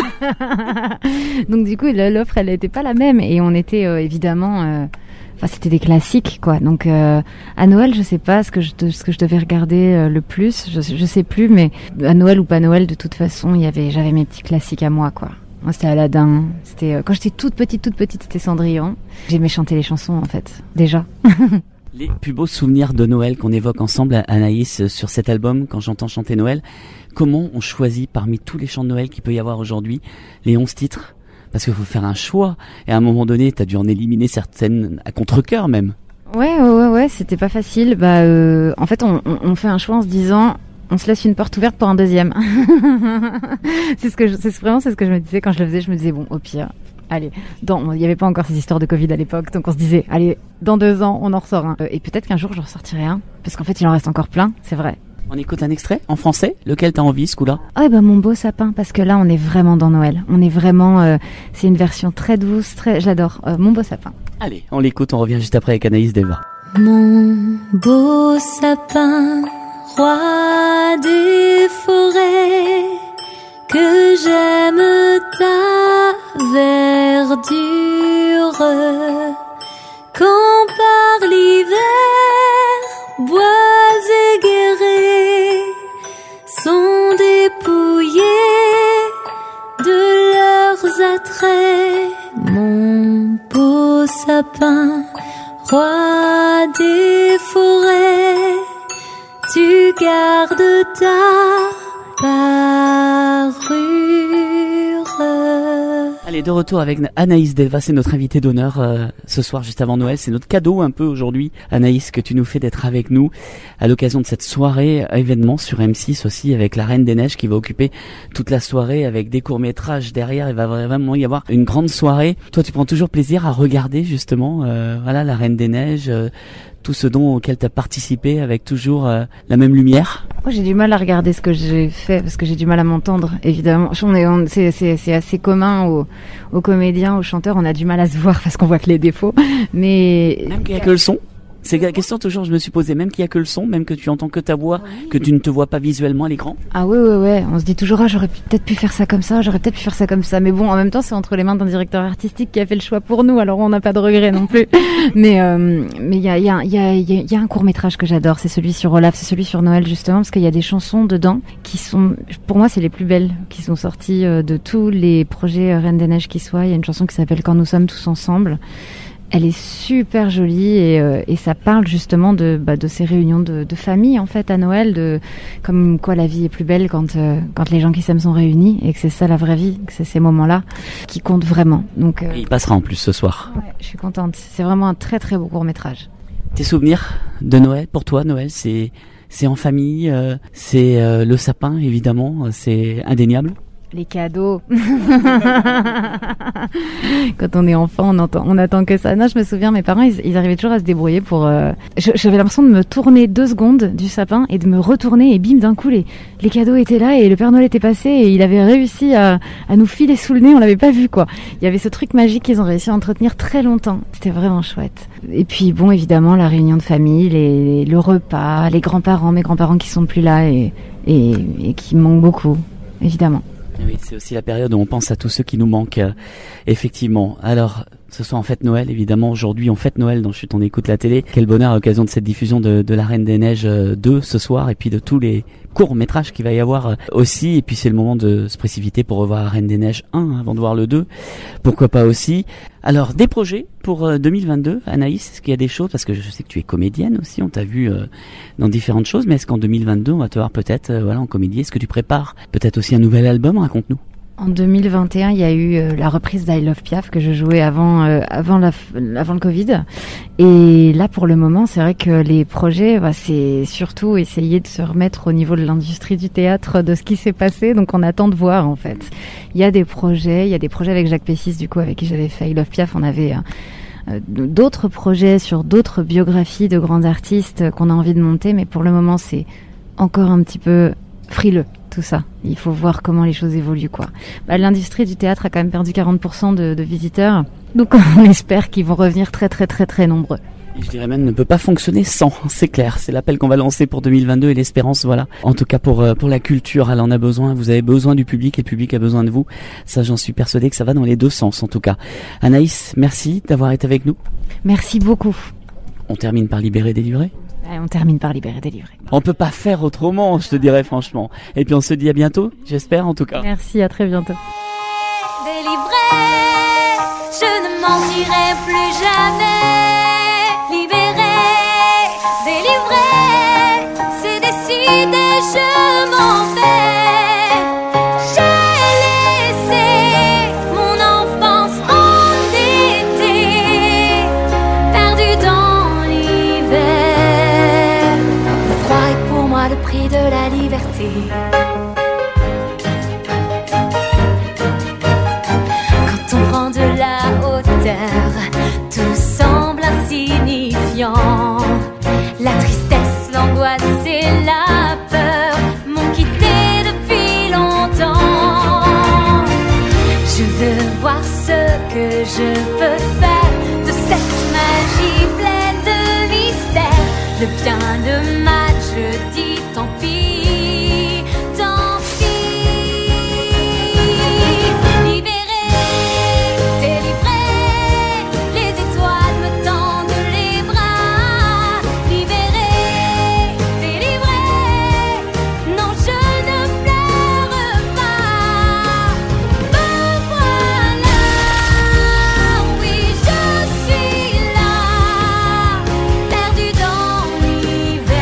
Donc, du coup, l'offre, elle n'était pas la même. Et on était euh, évidemment... Euh... Enfin, c'était des classiques, quoi. Donc, euh, à Noël, je sais pas ce que je, ce que je devais regarder euh, le plus. Je, je sais plus, mais à Noël ou pas Noël, de toute façon, il y avait, j'avais mes petits classiques à moi, quoi. Moi, c'était Aladdin. C'était euh, quand j'étais toute petite, toute petite, c'était Cendrillon. J'aimais chanter les chansons, en fait, déjà. Les plus beaux souvenirs de Noël qu'on évoque ensemble, Anaïs, sur cet album, quand j'entends chanter Noël, comment on choisit parmi tous les chants de Noël qu'il peut y avoir aujourd'hui les onze titres? Parce qu'il faut faire un choix. Et à un moment donné, t'as dû en éliminer certaines à contre-cœur même. Ouais, ouais, ouais, ouais, c'était pas facile. Bah, euh, en fait, on, on, on fait un choix en se disant, on se laisse une porte ouverte pour un deuxième. c'est ce que, je, c'est vraiment c'est ce que je me disais quand je le faisais. Je me disais bon, au pire, allez, dans, il y avait pas encore ces histoires de Covid à l'époque, donc on se disait, allez, dans deux ans, on en ressort un. Euh, et peut-être qu'un jour, j'en ressortirai un, parce qu'en fait, il en reste encore plein, c'est vrai. On écoute un extrait en français. Lequel t'as envie, ce coup-là? Ah bah Mon beau sapin, parce que là on est vraiment dans Noël. On est vraiment, euh, c'est une version très douce, très, j'adore. Euh, Mon beau sapin. Allez, on l'écoute. On revient juste après avec Anaïs Delva. Mon beau sapin, roi des forêts, que j'aime ta verdure. Quand par l'hiver, bois et guérets sont dépouillés de leurs attraits. Mon beau sapin, roi des forêts, tu gardes ta parure. Allez, de retour avec Anaïs Delva, c'est notre invitée d'honneur euh, ce soir juste avant Noël. C'est notre cadeau un peu aujourd'hui, Anaïs, que tu nous fais d'être avec nous à l'occasion de cette soirée événement sur M six aussi avec La Reine des Neiges qui va occuper toute la soirée avec des courts-métrages derrière. Il va vraiment y avoir une grande soirée. Toi, tu prends toujours plaisir à regarder justement euh, voilà, La Reine des Neiges, euh, tout ce dont auquel tu as participé avec toujours euh, la même lumière? Moi, j'ai du mal à regarder ce que j'ai fait parce que j'ai du mal à m'entendre, évidemment. On est, on, c'est, c'est, c'est assez commun aux, aux comédiens, aux chanteurs. On a du mal à se voir parce qu'on voit que les défauts. Mais même qu'il n'y a que le son. C'est la question toujours je me suis posée, même qu'il y a que le son, même que tu entends que ta voix, oui. Que tu ne te vois pas visuellement à l'écran. Ah ouais ouais ouais, on se dit toujours ah j'aurais peut-être pu faire ça comme ça, j'aurais peut-être pu faire ça comme ça, mais bon en même temps c'est entre les mains d'un directeur artistique qui a fait le choix pour nous, alors on n'a pas de regrets non plus. mais euh, mais il y a il y a il y a il y a un court métrage que j'adore, c'est celui sur Olaf, c'est celui sur Noël justement parce qu'il y a des chansons dedans qui sont pour moi c'est les plus belles qui sont sorties de tous les projets Reine des Neiges qui soient. Il y a une chanson qui s'appelle Quand nous sommes tous ensemble. Elle est super jolie et, euh, et ça parle justement de, bah, de ces réunions de, de famille en fait à Noël, de comme quoi la vie est plus belle quand euh, quand les gens qui s'aiment sont réunis et que c'est ça la vraie vie, que c'est ces moments-là qui comptent vraiment. Donc euh, et il passera en plus ce soir. Ouais, je suis contente. C'est vraiment un très très beau court-métrage. Tes souvenirs de Noël pour toi, Noël, c'est c'est en famille, euh, c'est euh, le sapin évidemment, c'est indéniable. Les cadeaux. Quand on est enfant, on entend, on attend que ça. Non, je me souviens, mes parents, ils, ils arrivaient toujours à se débrouiller pour. Euh... Je, j'avais l'impression de me tourner deux secondes du sapin et de me retourner et bim, d'un coup, les, les cadeaux étaient là et le Père Noël était passé et il avait réussi à, à nous filer sous le nez. On l'avait pas vu, quoi. Il y avait ce truc magique qu'ils ont réussi à entretenir très longtemps. C'était vraiment chouette. Et puis, bon, évidemment, la réunion de famille, les, le repas, les grands-parents, mes grands-parents qui sont plus là et, et, et qui manquent beaucoup, évidemment. Oui, c'est aussi la période où on pense à tous ceux qui nous manquent, euh, effectivement. Alors, ce soir on fête Noël, évidemment. Aujourd'hui, on fête Noël dans Chut, on écoute la télé. Quel bonheur à l'occasion de cette diffusion de, de La Reine des Neiges deux ce soir, et puis de tous les courts-métrages qu'il va y avoir euh, aussi. Et puis c'est le moment de se précipiter pour revoir La Reine des Neiges un avant de voir le deux. Pourquoi pas aussi. Alors, des projets pour euh, deux mille vingt-deux, Anaïs, est-ce qu'il y a des choses, parce que je sais que tu es comédienne aussi, on t'a vu euh, dans différentes choses, mais est-ce qu'en deux mille vingt-deux, on va te voir peut-être euh, voilà, en comédie, est-ce que tu prépares peut-être aussi un nouvel album, raconte-nous. En deux mille vingt et un, il y a eu euh, la reprise d'I Love Piaf que je jouais avant euh, avant la avant le Covid. Et là, pour le moment, c'est vrai que les projets, bah, c'est surtout essayer de se remettre au niveau de l'industrie du théâtre, de ce qui s'est passé. Donc, on attend de voir, en fait. Il y a des projets, il y a des projets avec Jacques Pessis, du coup, avec qui j'avais fait I Love Piaf. On avait euh, d'autres projets sur d'autres biographies de grands artistes qu'on a envie de monter. Mais pour le moment, c'est encore un petit peu frileux. Tout ça. Il faut voir comment les choses évoluent, quoi. Bah, l'industrie du théâtre a quand même perdu quarante pour cent de, de visiteurs. Donc, on espère qu'ils vont revenir très, très, très, très nombreux. Et je dirais même ne peut pas fonctionner sans, c'est clair. C'est l'appel qu'on va lancer pour deux mille vingt-deux et l'espérance, voilà. En tout cas, pour, pour la culture, elle en a besoin. Vous avez besoin du public et le public a besoin de vous. Ça, j'en suis persuadée que ça va dans les deux sens, en tout cas. Anaïs, merci d'avoir été avec nous. Merci beaucoup. On termine par libérer, délivrer. On termine par libérer, délivrer. On peut pas faire autrement, je te dirais franchement. Et puis on se dit à bientôt, j'espère en tout cas. Merci, à très bientôt. Délivré, je ne mentirai plus jamais. Libéré, délivré, c'est décidé, je m'en vais. De la liberté. Quand on prend de la hauteur, tout semble insignifiant. La tristesse, l'angoisse et la peur m'ont quitté depuis longtemps. Je veux voir ce que je peux faire de cette magie pleine de mystère. Le bien, le mal, je dis tant pis, tant pis. Libéré, délivré, les étoiles me tendent les bras. Libéré, délivré, non je ne pleure pas. Me voilà, oui je suis là, perdu dans l'hiver.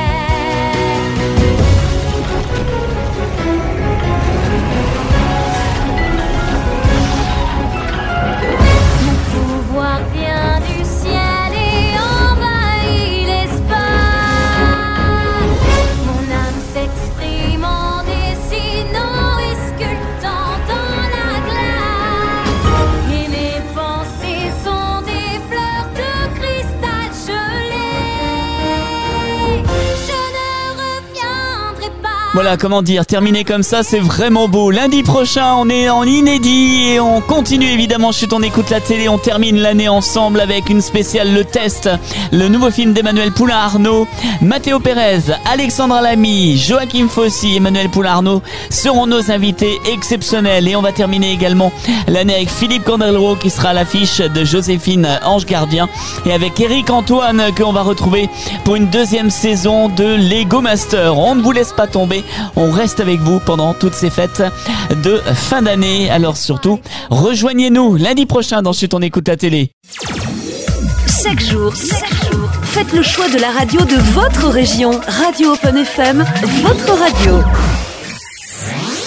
Voilà, comment dire, terminer comme ça, c'est vraiment beau. Lundi prochain, on est en inédit et on continue évidemment. Chut, on écoute la télé, on termine l'année ensemble avec une spéciale Le Test, le nouveau film d'Emmanuel Poulain-Arnaud. Matteo Pérez, Alexandra Lamy, Joachim Fossi, Emmanuel Poulain-Arnaud seront nos invités exceptionnels. Et on va terminer également l'année avec Philippe Candeloro qui sera à l'affiche de Joséphine Ange Gardien et avec Eric Antoine que on va retrouver pour une deuxième saison de Lego Master. On ne vous laisse pas tomber. On reste avec vous pendant toutes ces fêtes de fin d'année. Alors surtout, rejoignez-nous lundi prochain dans Chut, on écoute la télé. Chaque jour, chaque jour, faites le choix de la radio de votre région. Radio Open F M, votre radio.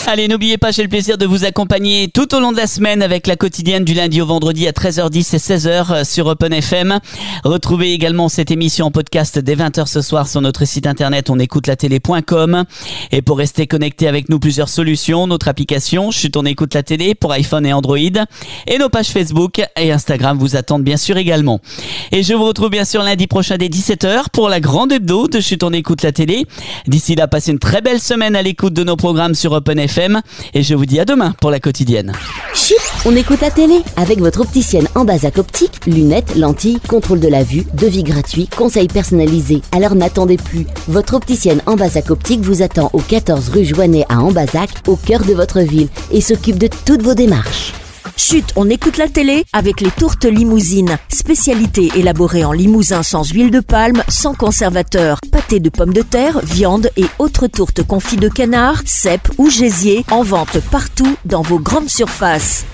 Allez, n'oubliez pas, j'ai le plaisir de vous accompagner tout au long de la semaine avec la quotidienne du lundi au vendredi à treize heures dix et seize heures sur Open F M. Retrouvez également cette émission en podcast dès vingt heures ce soir sur notre site internet on écoute la télé point com. Et pour rester connecté avec nous, plusieurs solutions, notre application Chut on écoute la télé pour iPhone et Android, et nos pages Facebook et Instagram vous attendent bien sûr également. Et je vous retrouve bien sûr lundi prochain dès dix-sept heures pour la grande hebdo de Chut on écoute la télé. D'ici là, passez une très belle semaine à l'écoute de nos programmes sur Open F M, et je vous dis à demain pour la quotidienne. Chut, on écoute la télé avec votre opticienne en Bazac Optique, lunettes, lentilles, contrôle de la vue, devis gratuit, conseils personnalisés. Alors n'attendez plus. Votre opticienne en Bazac Optique vous attend au quatorze rue Joannet à Ambazac, au cœur de votre ville, et s'occupe de toutes vos démarches. Chut, on écoute la télé avec les tourtes limousines. Spécialité élaborée en limousin sans huile de palme, sans conservateur. Pâté de pommes de terre, viande et autres tourtes confits de canard, cèpes ou gésier, en vente partout dans vos grandes surfaces.